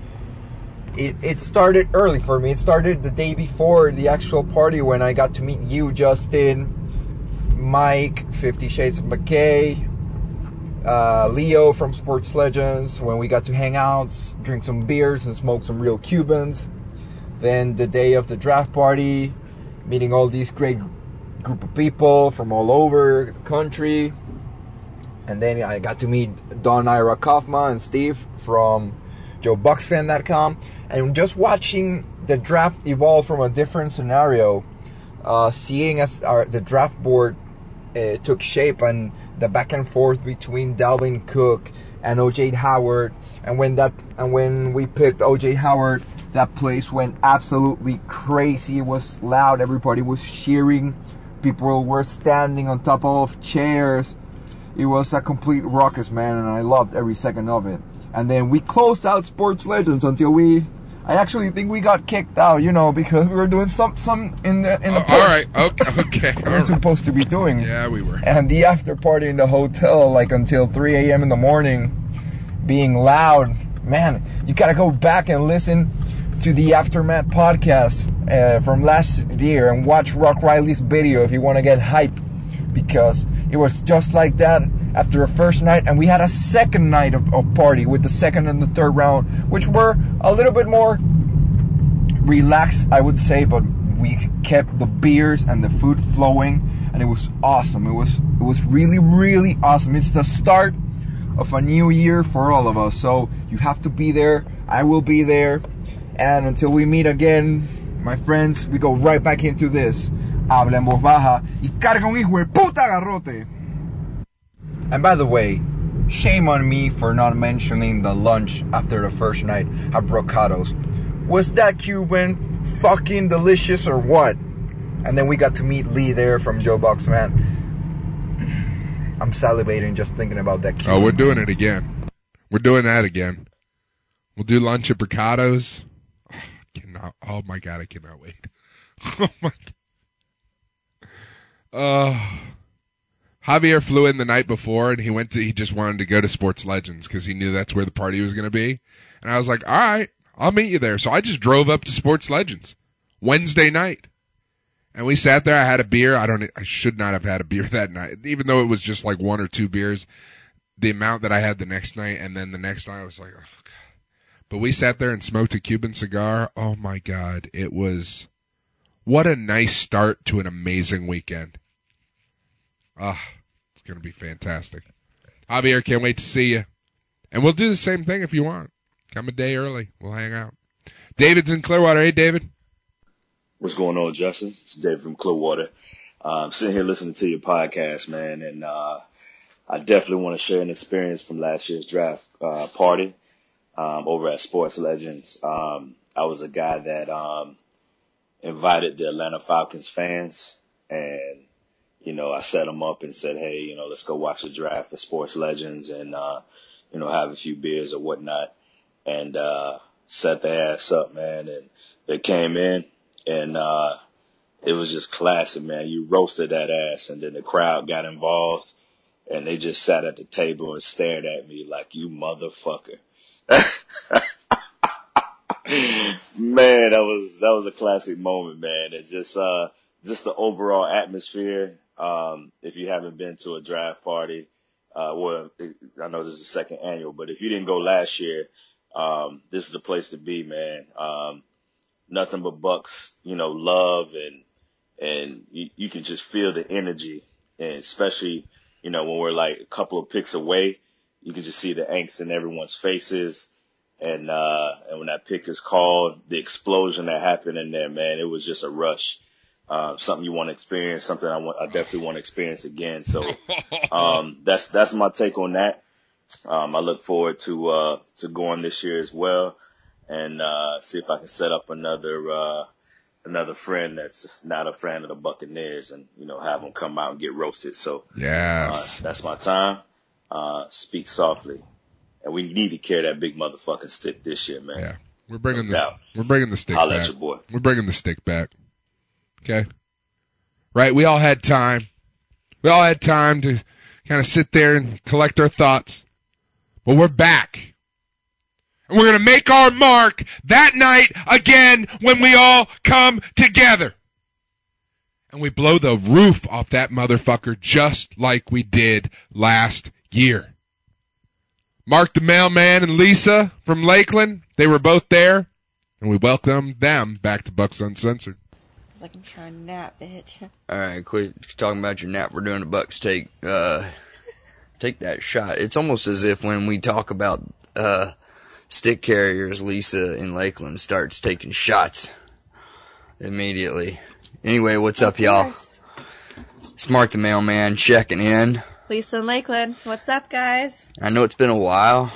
It, it started early for me. It started the day before the actual party when I got to meet you, Justin, Mike, Fifty Shades of McKay, uh, Leo from Sports Legends, when we got to hang out, drink some beers and smoke some real Cubans. Then the day of the draft party, meeting all these great group of people from all over the country. And then I got to meet Don Ira Kaufman and Steve from Joe Bucks Fan dot com. And just watching the draft evolve from a different scenario, uh, seeing as our, the draft board uh, took shape and the back and forth between Dalvin Cook and O J Howard. And when that and when we picked O J Howard, that place went absolutely crazy. It was loud. Everybody was cheering. People were standing on top of chairs. It was a complete ruckus, man, and I loved every second of it. And then we closed out Sports Legends until we, I actually think we got kicked out, you know, because we were doing some some in the in the. Oh, all right, okay, okay. we were supposed to be doing. Yeah, we were. And the after party in the hotel, like until three a.m. in the morning, being loud. Man, you gotta go back and listen to the Aftermath podcast uh, from last year and watch Rock Riley's video if you want to get hype, because it was just like that after a first night, and we had a second night of, of party with the second and the third round, which were a little bit more relaxed, I would say, but we kept the beers and the food flowing, and it was awesome. It was it was really, really awesome. It's the start of a new year for all of us, so you have to be there. I will be there. And until we meet again, my friends, we go right back into this. Habla en voz baja y carga un hijo de puta garrote. And by the way, shame on me for not mentioning the lunch after the first night at Brocados. Was that Cuban fucking delicious or what? And then we got to meet Lee there from Joe Bucks, man. I'm salivating just thinking about that Cuban. Oh, we're doing it again. We're doing that again. We'll do lunch at Brocados. Cannot, oh my God, I cannot wait. Oh my God. Uh, Javier flew in the night before, and he went to, he just wanted to go to Sports Legends because he knew that's where the party was going to be. And I was like, all right, I'll meet you there. So I just drove up to Sports Legends Wednesday night. And we sat there. I had a beer. I don't, I should not have had a beer that night, even though it was just like one or two beers. The amount that I had the next night, and then the next night I was like, oh God. But we sat there and smoked a Cuban cigar. Oh my God. It was, what a nice start to an amazing weekend. Ah, it's going to be fantastic. Javier, can't wait to see you. And we'll do the same thing if you want. Come a day early. We'll hang out. David's in Clearwater. Hey, David. What's going on, Justin? It's David from Clearwater. Uh, I'm sitting here listening to your podcast, man, and uh, I definitely want to share an experience from last year's draft uh, party. Um, over at Sports Legends. Um, I was a guy that um, invited the Atlanta Falcons fans, and, you know, I set them up and said, hey, you know, let's go watch the draft at Sports Legends and, uh, you know, have a few beers or whatnot, and uh, set their ass up, man. And they came in, and uh, it was just classic, man. You roasted that ass, and then the crowd got involved, and they just sat at the table and stared at me like, you motherfucker. Man, that was that was a classic moment, man. It's just uh just the overall atmosphere. Um, if you haven't been to a draft party, uh, well, I know this is the second annual, but if you didn't go last year, um, this is the place to be, man. Um, nothing but Bucks, you know, love, and and you, you can just feel the energy, and especially, you know, when we're like a couple of picks away, you can just see the angst in everyone's faces. And, uh, and when that pick is called, the explosion that happened in there, man, it was just a rush. Uh, something you want to experience, something I want, I definitely want to experience again. So, um, that's, that's my take on that. Um, I look forward to, uh, to going this year as well, and, uh, see if I can set up another, uh, another friend that's not a fan of the Buccaneers, and, you know, have them come out and get roasted. So, yes, uh, that's my time. Uh, speak softly. And we need to carry that big motherfucking stick this year, man. Yeah, we're bringing no the doubt. we're bringing the stick I'll back. let your boy. We're bringing the stick back. Okay, right? We all had time. We all had time to kind of sit there and collect our thoughts, but we're back, and we're gonna make our mark that night again when we all come together, and we blow the roof off that motherfucker just like we did last year. Mark the Mailman and Lisa from Lakeland, they were both there, and we welcomed them back to Bucks Uncensored. It's like I'm trying to nap, bitch. All right, quit talking about your nap. We're doing a Bucks take. Uh, take that shot. It's almost as if when we talk about uh, stick carriers, Lisa in Lakeland starts taking shots immediately. Anyway, what's up, y'all? It's Mark the Mailman checking in. Lisa in Lakeland. What's up, guys? I know it's been a while,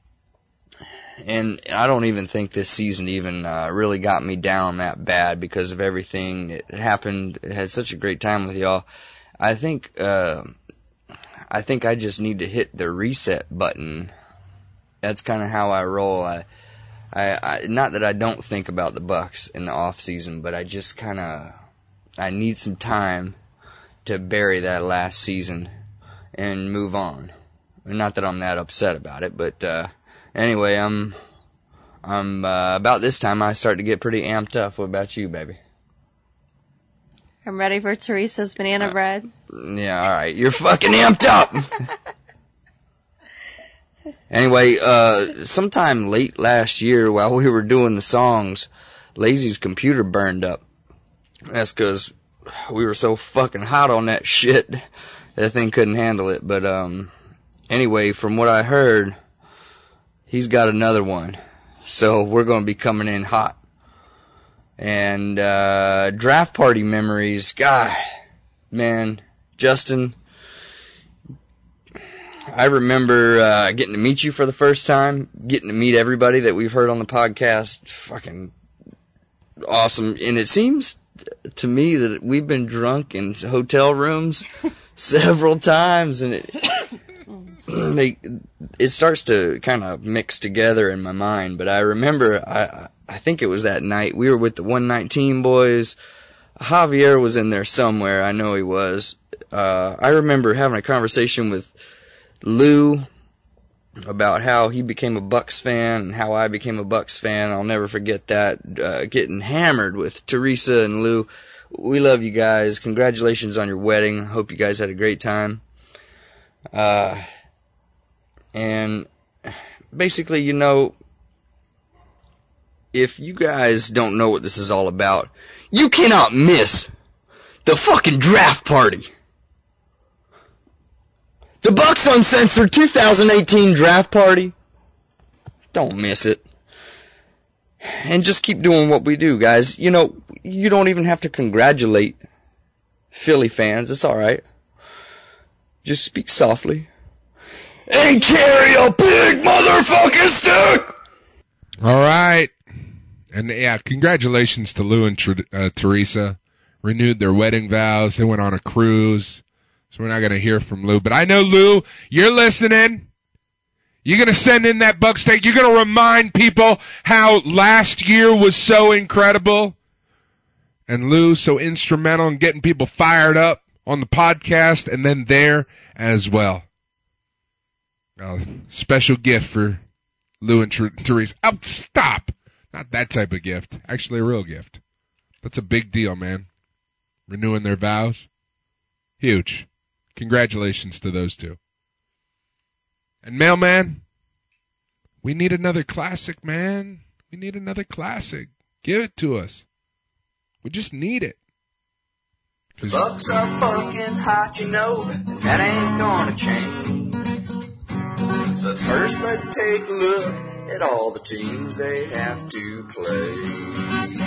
and I don't even think this season even uh, really got me down that bad because of everything that happened. I had such a great time with y'all. I think uh, I think I just need to hit the reset button. That's kind of how I roll. I, I, I, not that I don't think about the Bucks in the off season, but I just kind of I need some time to bury that last season and move on. Not that I'm that upset about it, but uh, anyway, I'm I'm uh, about this time I start to get pretty amped up. What about you, baby? I'm ready for Teresa's banana bread. Yeah, all right, you're fucking amped up. Anyway, uh, sometime late last year, while we were doing the songs, Lazy's computer burned up. That's because we were so fucking hot on that shit. That thing couldn't handle it, but, um, anyway, from what I heard, he's got another one. So we're going to be coming in hot. And, uh, draft party memories, God, man, Justin, I remember, uh, getting to meet you for the first time, getting to meet everybody that we've heard on the podcast, fucking awesome. And it seems to me that we've been drunk in hotel rooms several times, and it they, it starts to kind of mix together in my mind. But I remember, I I think it was that night we were with the one nineteen boys. Javier was in there somewhere. I know he was. Uh, I remember having a conversation with Lou about how he became a Bucks fan and how I became a Bucks fan. I'll never forget that. Uh, getting hammered with Teresa and Lou. We love you guys. Congratulations on your wedding. Hope you guys had a great time. Uh, and basically, you know, if you guys don't know what this is all about, you cannot miss the fucking draft party. The Bucks Uncensored two thousand eighteen draft party. Don't miss it. And just keep doing what we do, guys. You know, you don't even have to congratulate Philly fans. It's alright. Just speak softly. And carry a big motherfucking stick! All right. And yeah, congratulations to Lou and Ter- uh, Teresa. Renewed their wedding vows. They went on a cruise. So we're not going to hear from Lou. But I know, Lou, you're listening. You're going to send in that Bucks take. You're going to remind people how last year was so incredible. and Lou so instrumental in getting people fired up on the podcast and then there as well. A special gift for Lou and Ter- Teresa. Oh, stop! Not that type of gift. Actually, a real gift. That's a big deal, man. Renewing their vows. Huge. Congratulations to those two. And Mailman, we need another classic, man. We need another classic. Give it to us. We just need it. Bucks are fucking hot, you know, and that ain't gonna change. But first, let's take a look at all the teams they have to play.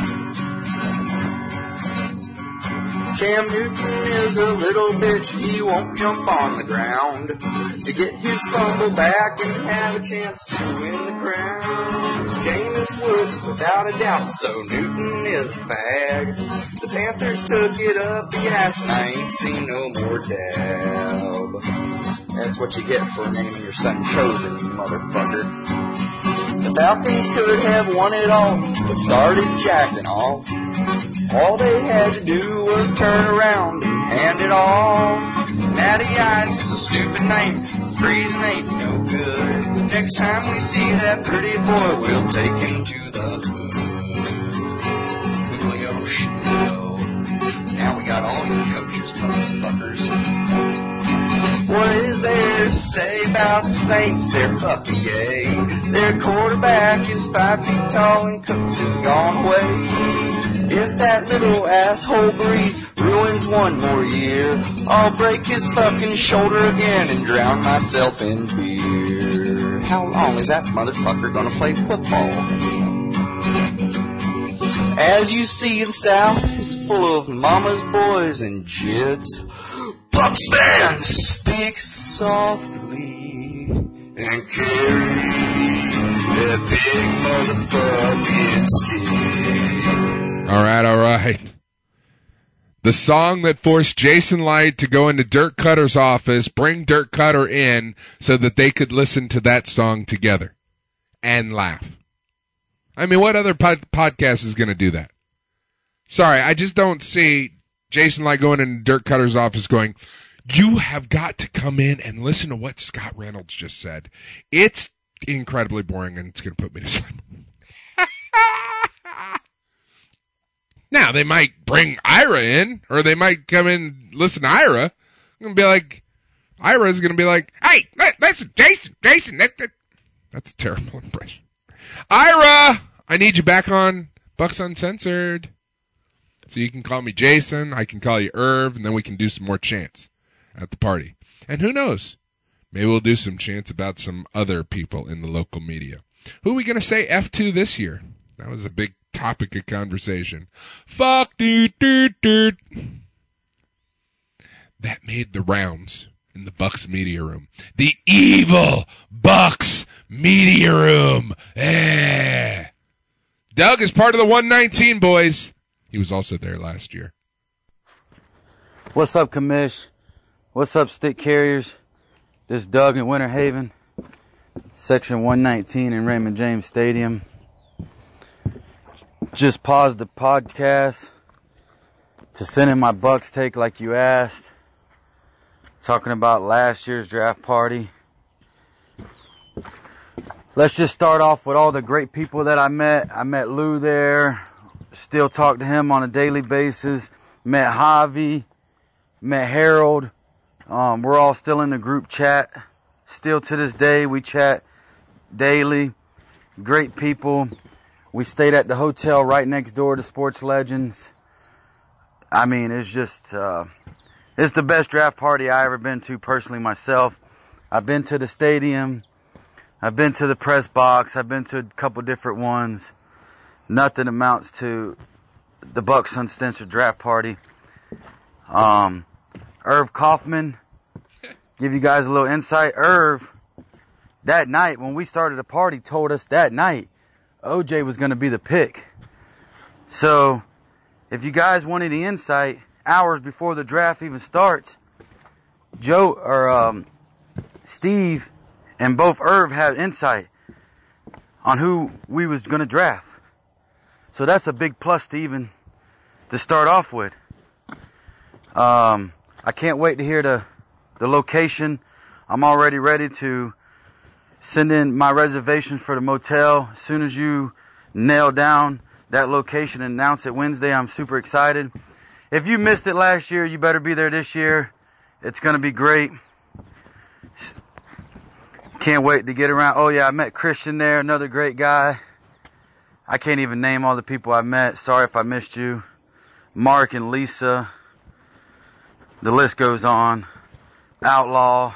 Cam Newton is a little bitch, he won't jump on the ground to get his fumble back and have a chance to win the crown. Jameis Wood, without a doubt, so Newton is a fag. The Panthers took it up the ass and I ain't seen no more dab. That's what you get for naming your son Chosen, you motherfucker. The Falcons could have won it all, but started jacking off. All they had to do was turn around and hand it off. Matty Ice is a stupid name, freezing ain't no good. Next time we see that pretty boy, we'll take him to the hood. Julio Snow. Now we got all your coaches, motherfuckers. What is there to say about the Saints? They're fucking gay. Their quarterback is five feet tall and Cooks has gone away. If that little asshole Breeze ruins one more year, I'll break his fucking shoulder again and drown myself in beer. How long is that motherfucker gonna play football? As you see, the South is full of mama's boys and jits. Bucks fans, speak softly and carry that big motherfucking stick. All right, all right. The song that forced Jason Light to go into Dirk Cutter's office, bring Dirk Cutter in so that they could listen to that song together and laugh. I mean, what other pod- podcast is going to do that? Sorry, I just don't see Jason Light going into Dirk Cutter's office going, you have got to come in and listen to what Scott Reynolds just said. It's incredibly boring and it's going to put me to sleep. Now, they might bring Ira in, or they might come in and listen to Ira. I'm going to be like, Ira's going to be like, hey, listen, Jason, Jason, that, that, that's a terrible impression. Ira, I need you back on Bucks Uncensored. So you can call me Jason, I can call you Irv, and then we can do some more chants at the party. And who knows? Maybe we'll do some chants about some other people in the local media. Who are we going to say F to this year? That was a big topic of conversation. Fuck, dude, dude, dude. That made the rounds in the Bucks media room. The evil Bucks media room. Eh. Doug is part of the one nineteen boys. He was also there last year. What's up, Commish? What's up, Stick Carriers? This is Doug in Winter Haven, Section one nineteen in Raymond James Stadium. Just paused the podcast to send in my Bucks take like you asked. Talking about last year's draft party. Let's just start off with all the great people that I met. I met Lou there. Still talk to him on a daily basis. Met Javi. Met Harold. Um, we're all still in the group chat. Still to this day, we chat daily. Great people. We stayed at the hotel right next door to Sports Legends. I mean, it's just, uh, it's the best draft party I ever been to personally myself. I've been to the stadium. I've been to the press box. I've been to a couple different ones. Nothing amounts to the Bucks Uncensored draft party. Um, Irv Kaufman, give you guys a little insight. Irv, that night when we started the party, told us that night O J was going to be the pick. So, if you guys want any insight, hours before the draft even starts, Joe or um, Steve and both Irv had insight on who we was going to draft. So that's a big plus to even to start off with. Um, I can't wait to hear the, the location. I'm already ready to send in my reservations for the motel. As soon as you nail down that location and announce it Wednesday, I'm super excited. If you missed it last year, you better be there this year. It's going to be great. Can't wait to get around. Oh yeah, I met Christian there, another great guy. I can't even name all the people I met. Sorry if I missed you. Mark and Lisa. The list goes on. Outlaw.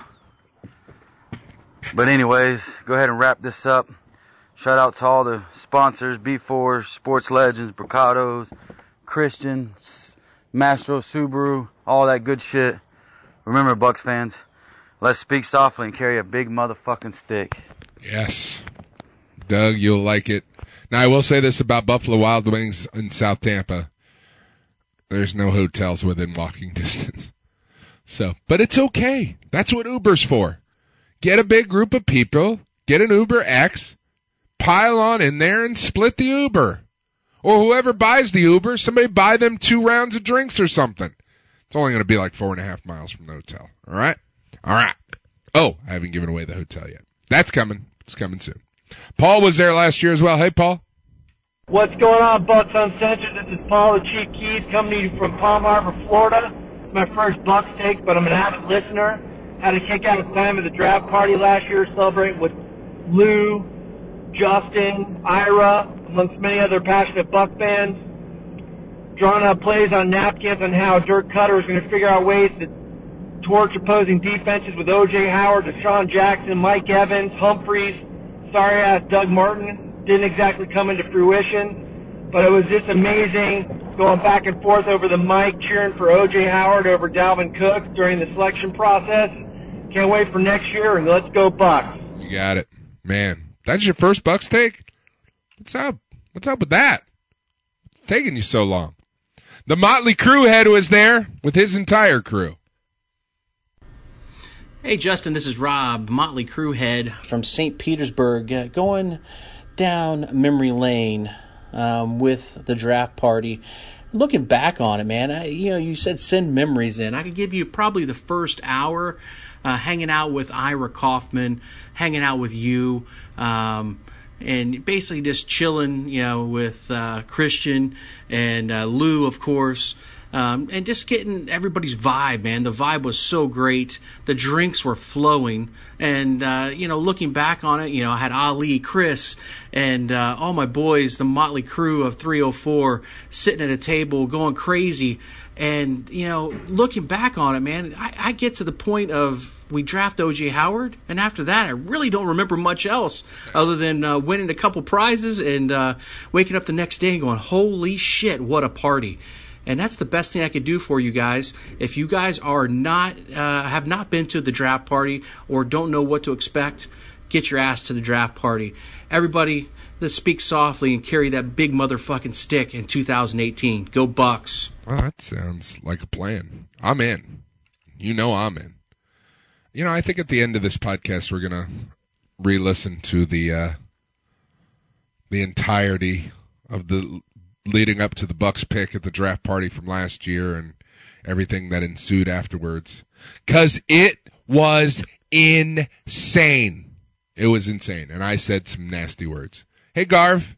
But anyways, go ahead and wrap this up. Shout out to all the sponsors, B four, Sports Legends, Bricados, Christian, Mastro Subaru, all that good shit. Remember, Bucks fans, let's speak softly and carry a big motherfucking stick. Yes. Doug, you'll like it. Now, I will say this about Buffalo Wild Wings in South Tampa. There's no hotels within walking distance. So, but it's okay. That's what Uber's for. Get a big group of people, get an Uber X, pile on in there and split the Uber. Or whoever buys the Uber, somebody buy them two rounds of drinks or something. It's only going to be like four and a half miles from the hotel. All right? All right. Oh, I haven't given away the hotel yet. That's coming. It's coming soon. Paul was there last year as well. Hey, Paul. What's going on, Bucks Uncensored? This is Paul the Chief Keys coming to you from Palm Harbor, Florida. It's my first Bucks take, but I'm an avid listener. Had a kick-out time at the draft party last year, celebrating with Lou, Justin, Ira, amongst many other passionate Buck fans. Drawing up plays on napkins on how Dirk Cutter is going to figure out ways to torch opposing defenses with O J Howard, Deshaun Jackson, Mike Evans, Humphreys, sorry-ass Doug Martin. Didn't exactly come into fruition, but it was just amazing going back and forth over the mic, cheering for O J Howard over Dalvin Cook during the selection process. Can't wait for next year, and let's go Bucks. You got it. Man, that's your first Bucks take? What's up? What's up with that? It's taking you so long. The Motley Crue head was there with his entire crew. Hey, Justin, this is Rob, Motley Crue head from Saint Petersburg, uh, going down memory lane um, with the draft party. Looking back on it, man, I, you know, you said send memories in. I could give you probably the first hour uh, hanging out with Ira Kaufman, hanging out with you, um, and basically just chilling, you know, with uh, Christian and uh, Lou, of course. Um, and just getting everybody's vibe, man. The vibe was so great. The drinks were flowing. And, uh, you know, looking back on it, you know, I had Ali, Chris, and uh, all my boys, the Motley Crew of three oh four, sitting at a table going crazy. And, you know, looking back on it, man, I, I get to the point of we draft O J Howard, and after that, I really don't remember much else other than uh, winning a couple prizes and uh, waking up the next day and going, holy shit, what a party. And that's the best thing I could do for you guys. If you guys are not uh, have not been to the draft party or don't know what to expect, get your ass to the draft party. Everybody, let's speak softly and carry that big motherfucking stick in two thousand eighteen. Go Bucks. Well, that sounds like a plan. I'm in. You know I'm in. You know, I think at the end of this podcast we're gonna re-listen to the uh, the entirety of the leading up to the Bucks pick at the draft party from last year and everything that ensued afterwards. Because it was insane. It was insane. And I said some nasty words. Hey, Garv.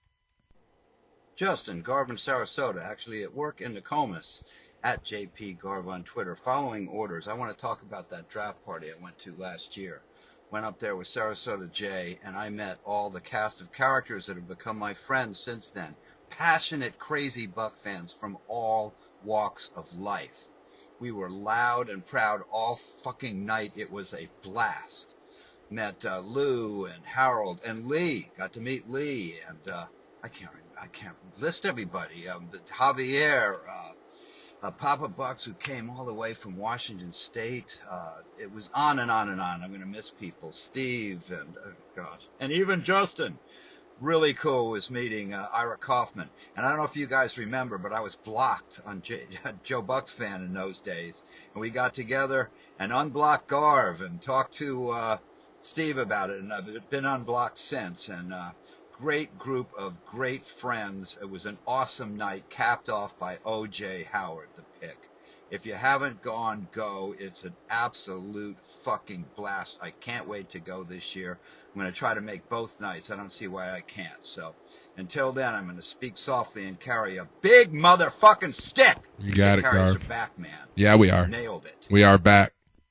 Justin, Garv in Sarasota, actually at work in Nokomis, at J P Garv on Twitter. Following orders, I want to talk about that draft party I went to last year. Went up there with Sarasota Jay, and I met all the cast of characters that have become my friends since then. Passionate, crazy Buck fans from all walks of life. We were loud and proud all fucking night. It was a blast. Met uh, Lou and Harold and Lee. Got to meet Lee and uh, I can't I can't list everybody. Um, the Javier, uh, uh, Papa Bucks, who came all the way from Washington State. Uh, it was on and on and on. I'm going to miss people. Steve and oh gosh, and even Justin. Really cool was meeting uh, Ira Kaufman. And I don't know if you guys remember, but I was blocked on J- Joe Bucks fan in those days. And we got together and unblocked Garv and talked to uh, Steve about it. And I've been unblocked since. And uh, great group of great friends. It was an awesome night, capped off by O J Howard, the pick. If you haven't gone, go. It's an absolute fucking blast. I can't wait to go this year. I'm going to try to make both nights. I don't see why I can't. So until then, I'm going to speak softly and carry a big motherfucking stick. You got it, Carries Garv. your back, man. Yeah, we are. Nailed it. We are back.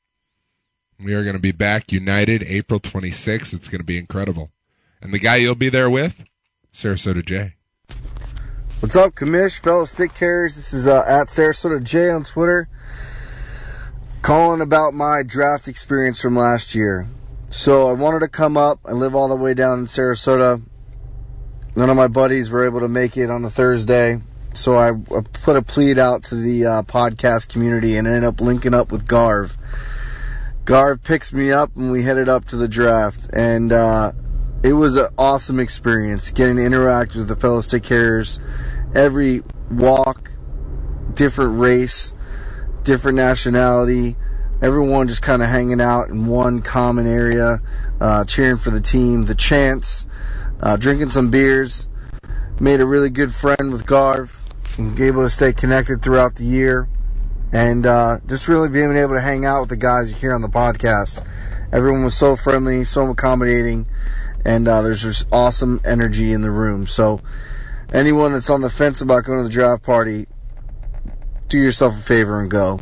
We are going to be back united April twenty-sixth. It's going to be incredible. And the guy you'll be there with, Sarasota J. What's up, Commish, fellow stick carriers? This is uh, at Sarasota J on Twitter. Calling about my draft experience from last year. So I wanted to come up. I live all the way down in Sarasota. None of my buddies were able to make it on a Thursday. So I, I put a plead out to the uh, podcast community and ended up linking up with Garv. Garv picks me up and we headed up to the draft. And uh, it was an awesome experience getting to interact with the fellow stick carriers. Every walk, different race, different nationality. Everyone just kind of hanging out in one common area, uh, cheering for the team. The chants, uh, drinking some beers. Made a really good friend with Garv. And able to stay connected throughout the year. And uh, just really being able to hang out with the guys you hear on the podcast. Everyone was so friendly, so accommodating. And uh, there's just awesome energy in the room. So anyone that's on the fence about going to the draft party, do yourself a favor and go.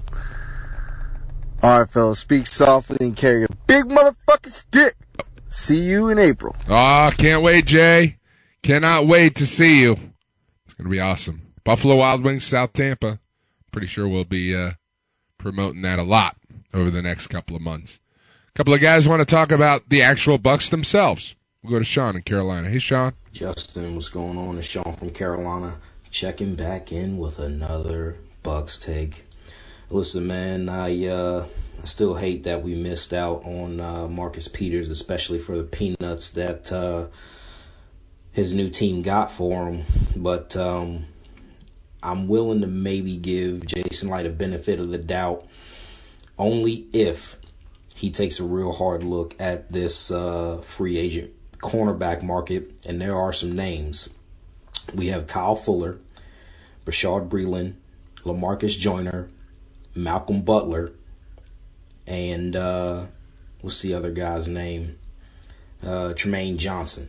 All right, fellas, speak softly and carry a big motherfucking stick. See you in April. Ah, oh, can't wait, Jay. Cannot wait to see you. It's going to be awesome. Buffalo Wild Wings, South Tampa. Pretty sure we'll be uh, promoting that a lot over the next couple of months. A couple of guys want to talk about the actual Bucks themselves. We'll go to Sean in Carolina. Hey, Sean. Justin, what's going on? It's Sean from Carolina, checking back in with another Bucks take. Listen, man, I uh, I still hate that we missed out on uh, Marcus Peters, especially for the peanuts that uh, his new team got for him. But um, I'm willing to maybe give Jason Light a benefit of the doubt, only if he takes a real hard look at this uh, free agent cornerback market, and there are some names. We have Kyle Fuller, Rashad Breeland, LaMarcus Joyner, Malcolm Butler, and uh, what's the other guy's name? Uh, Tremaine Johnson.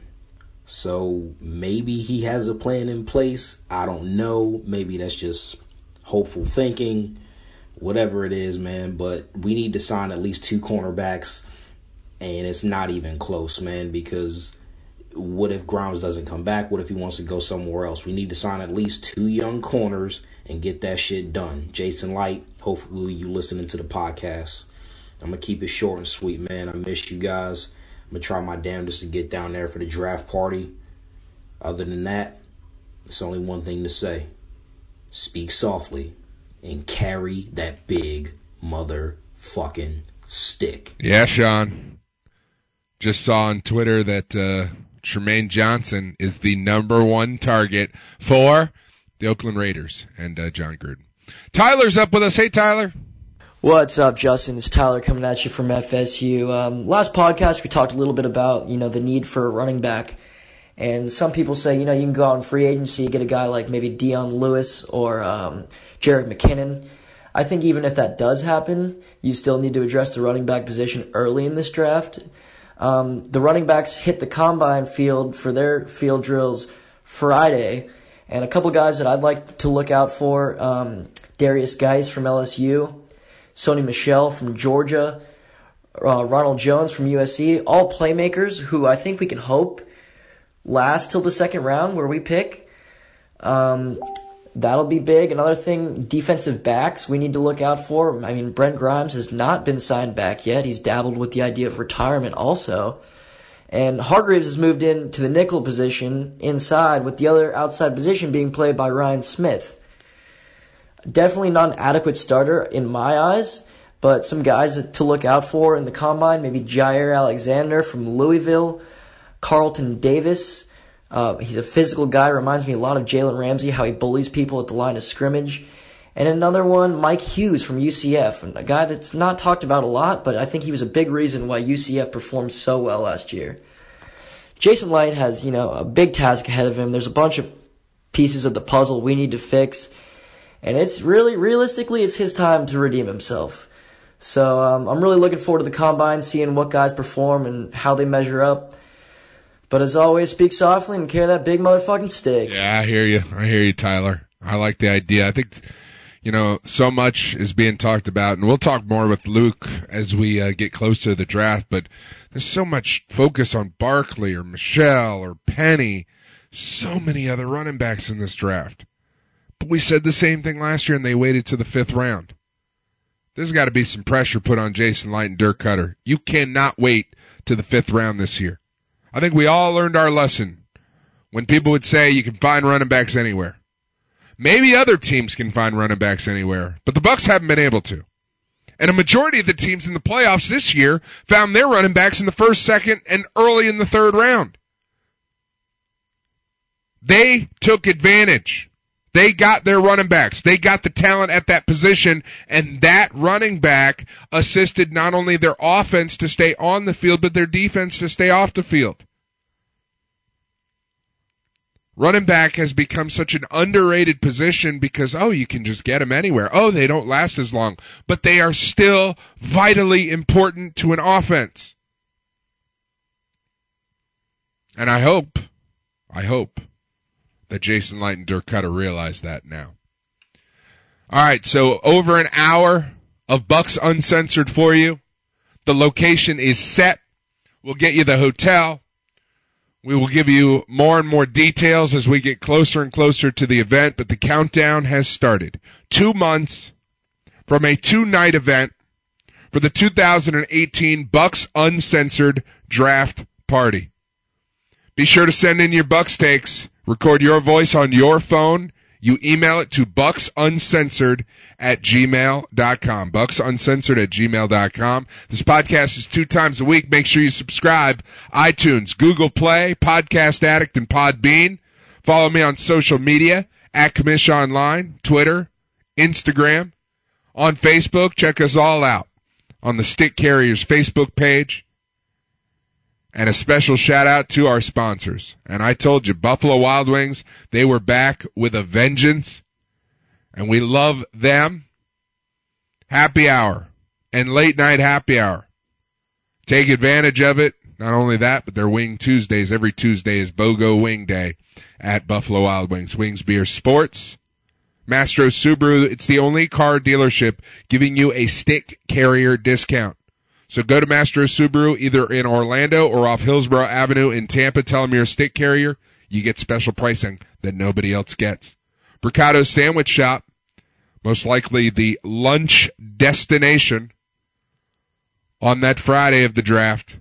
So maybe he has a plan in place. I don't know. Maybe that's just hopeful thinking. Whatever it is, man. But we need to sign at least two cornerbacks. And it's not even close, man, because what if Grimes doesn't come back? What if he wants to go somewhere else? We need to sign at least two young corners and get that shit done. Jason Light, hopefully you listening to the podcast. I'm going to keep it short and sweet, man. I miss you guys. I'm going to try my damnedest to get down there for the draft party. Other than that, it's only one thing to say. Speak softly and carry that big motherfucking stick. Yeah, Sean. Just saw on Twitter that uh, Tremaine Johnson is the number one target for the Oakland Raiders and uh, John Gruden. Tyler's up with us. Hey, Tyler. What's up, Justin? It's Tyler coming at you from F S U. Um, last podcast, we talked a little bit about, you know, the need for a running back. And some people say, you know, you can go out in free agency, get a guy like maybe Dion Lewis or um, Jerick McKinnon. I think even if that does happen, you still need to address the running back position early in this draft. Um, the running backs hit the combine field for their field drills Friday, and a couple guys that I'd like to look out for, um, Darius Geis from L S U, Sony Michel from Georgia, uh, Ronald Jones from U S C, all playmakers who I think we can hope last till the second round where we pick. Um, that'll be big. Another thing, defensive backs we need to look out for. I mean, Brent Grimes has not been signed back yet. He's dabbled with the idea of retirement also. And Hargreaves has moved into the nickel position inside, with the other outside position being played by Ryan Smith. Definitely not an adequate starter in my eyes, but some guys to look out for in the combine, maybe Jair Alexander from Louisville, Carlton Davis. Uh, he's a physical guy, reminds me a lot of Jalen Ramsey, how he bullies people at the line of scrimmage. And another one, Mike Hughes from U C F, a guy that's not talked about a lot, but I think he was a big reason why U C F performed so well last year. Jason Light has, you know, a big task ahead of him. There's a bunch of pieces of the puzzle we need to fix. And it's really, realistically, it's his time to redeem himself. So um, I'm really looking forward to the Combine, seeing what guys perform and how they measure up. But as always, speak softly and carry that big motherfucking stick. Yeah, I hear you. I hear you, Tyler. I like the idea. I think, you know, so much is being talked about, and we'll talk more with Luke as we uh, get closer to the draft, but there's so much focus on Barkley or Michelle or Penny, so many other running backs in this draft. But we said the same thing last year, and they waited to the fifth round. There's got to be some pressure put on Jason Light and Dirk Cutter. You cannot wait to the fifth round this year. I think we all learned our lesson when people would say you can find running backs anywhere. Maybe other teams can find running backs anywhere, but the Bucs haven't been able to. And a majority of the teams in the playoffs this year found their running backs in the first, second, and early in the third round. They took advantage. They got their running backs. They got the talent at that position, and that running back assisted not only their offense to stay on the field, but their defense to stay off the field. Running back has become such an underrated position because, oh, you can just get them anywhere. Oh, they don't last as long, but they are still vitally important to an offense. And I hope, I hope, that Jason Light and Dirk Cutter realize that now. All right, so over an hour of Bucs Uncensored for you. The location is set. We'll get you the hotel. We will give you more and more details as we get closer and closer to the event, but the countdown has started. Two months from a two-night event for the two thousand eighteen Bucs Uncensored Draft Party. Be sure to send in your Bucs takes. Record your voice on your phone. You email it to bucksuncensored at gmail dot com. bucksuncensored at gmail dot com. This podcast is two times a week. Make sure you subscribe. iTunes, Google Play, Podcast Addict, and Podbean. Follow me on social media, at Commish Online, Twitter, Instagram. On Facebook, check us all out on the Stick Carriers Facebook page. And a special shout out to our sponsors. And I told you, Buffalo Wild Wings, they were back with a vengeance. And we love them. Happy hour and late night happy hour. Take advantage of it. Not only that, but their Wing Tuesdays. Every Tuesday is BOGO Wing Day at Buffalo Wild Wings. Wings Beer Sports. Mastro Subaru, it's the only car dealership giving you a stick carrier discount. So go to Mastro Subaru either in Orlando or off Hillsborough Avenue in Tampa. Tell them you're a stick carrier. You get special pricing that nobody else gets. Mercado Sandwich Shop, most likely the lunch destination on that Friday of the draft.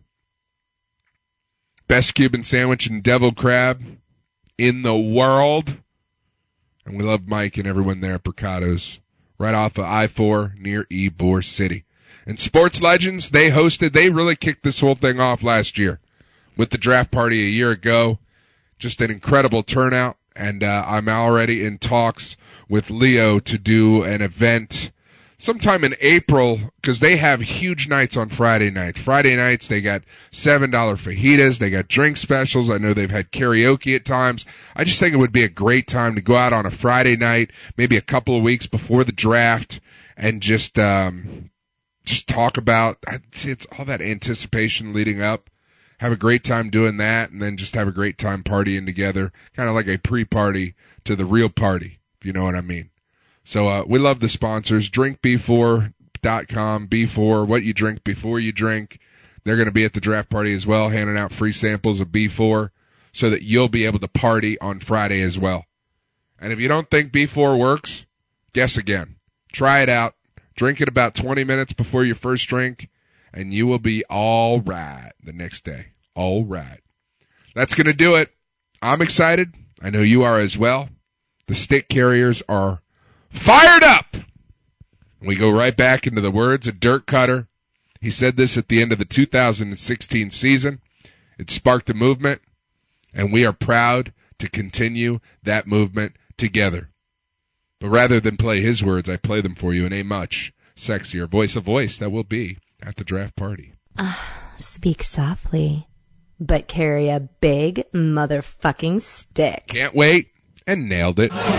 Best Cuban sandwich and deviled crab in the world. And we love Mike and everyone there at Mercado's, right off of I four near Ybor City. And Sports Legends, they hosted, they really kicked this whole thing off last year with the draft party a year ago. Just an incredible turnout. And uh, I'm already in talks with Leo to do an event sometime in April because they have huge nights on Friday nights. Friday nights, they got seven dollar fajitas. They got drink specials. I know they've had karaoke at times. I just think it would be a great time to go out on a Friday night, maybe a couple of weeks before the draft, and just... um Just talk about it's all that anticipation leading up. Have a great time doing that, and then just have a great time partying together, kind of like a pre-party to the real party, if you know what I mean. So uh, we love the sponsors. drink b four dot com, B four, what you drink before you drink. They're going to be at the draft party as well, handing out free samples of B four so that you'll be able to party on Friday as well. And if you don't think B four works, guess again. Try it out. Drink it about twenty minutes before your first drink, and you will be all right the next day. All right. That's going to do it. I'm excited. I know you are as well. The stick carriers are fired up. We go right back into the words of Dirk Cutter. He said this at the end of the two thousand sixteen season. It sparked a movement, and we are proud to continue that movement together. But rather than play his words, I play them for you in a much sexier voice, a voice that will be at the draft party. Uh, speak softly. but carry a big motherfucking stick. Can't wait. And nailed it. Speak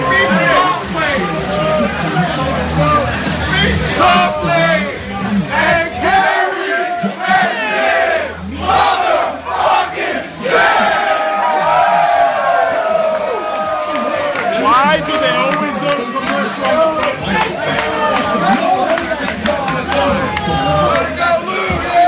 softly and carry a big motherfucking stick. Why do they always go to commercial? Let it go, Lou!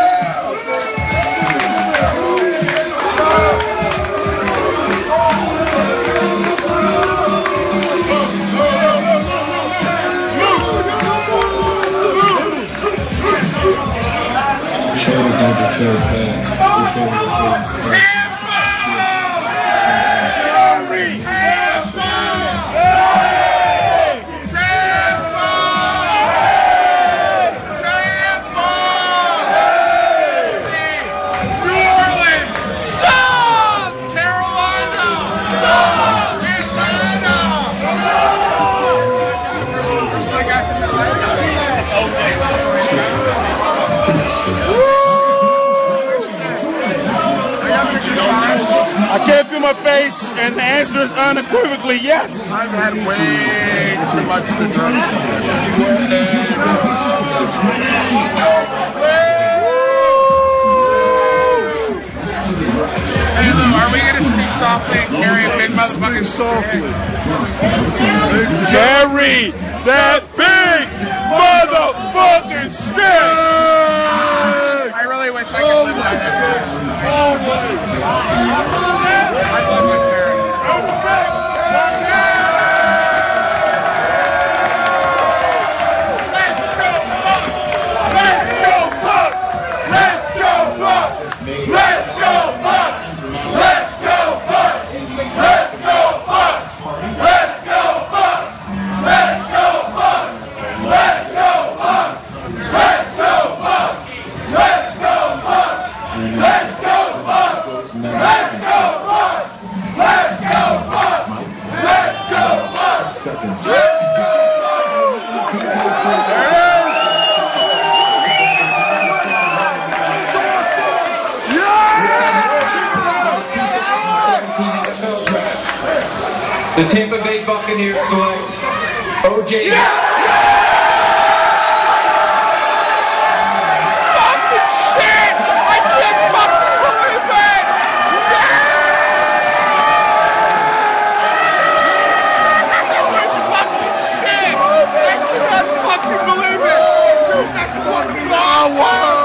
I can't feel my face, and the answer is unequivocally yes. I've had way too much to drink. Hey Lou, are we going to speak softly and carry a big motherfucking softly? Carry that big motherfucking stick! I really wish I could live like that. The Tampa Bay Buccaneers select O J. Yeah! Fucking shit! I can't fucking believe it! Fucking shit! I cannot fucking believe it! Dude, that's fucking awesome!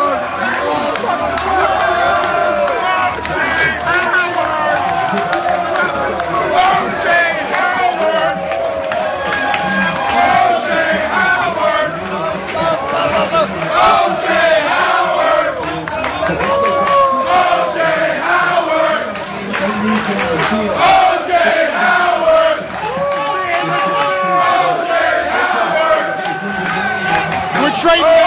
Trading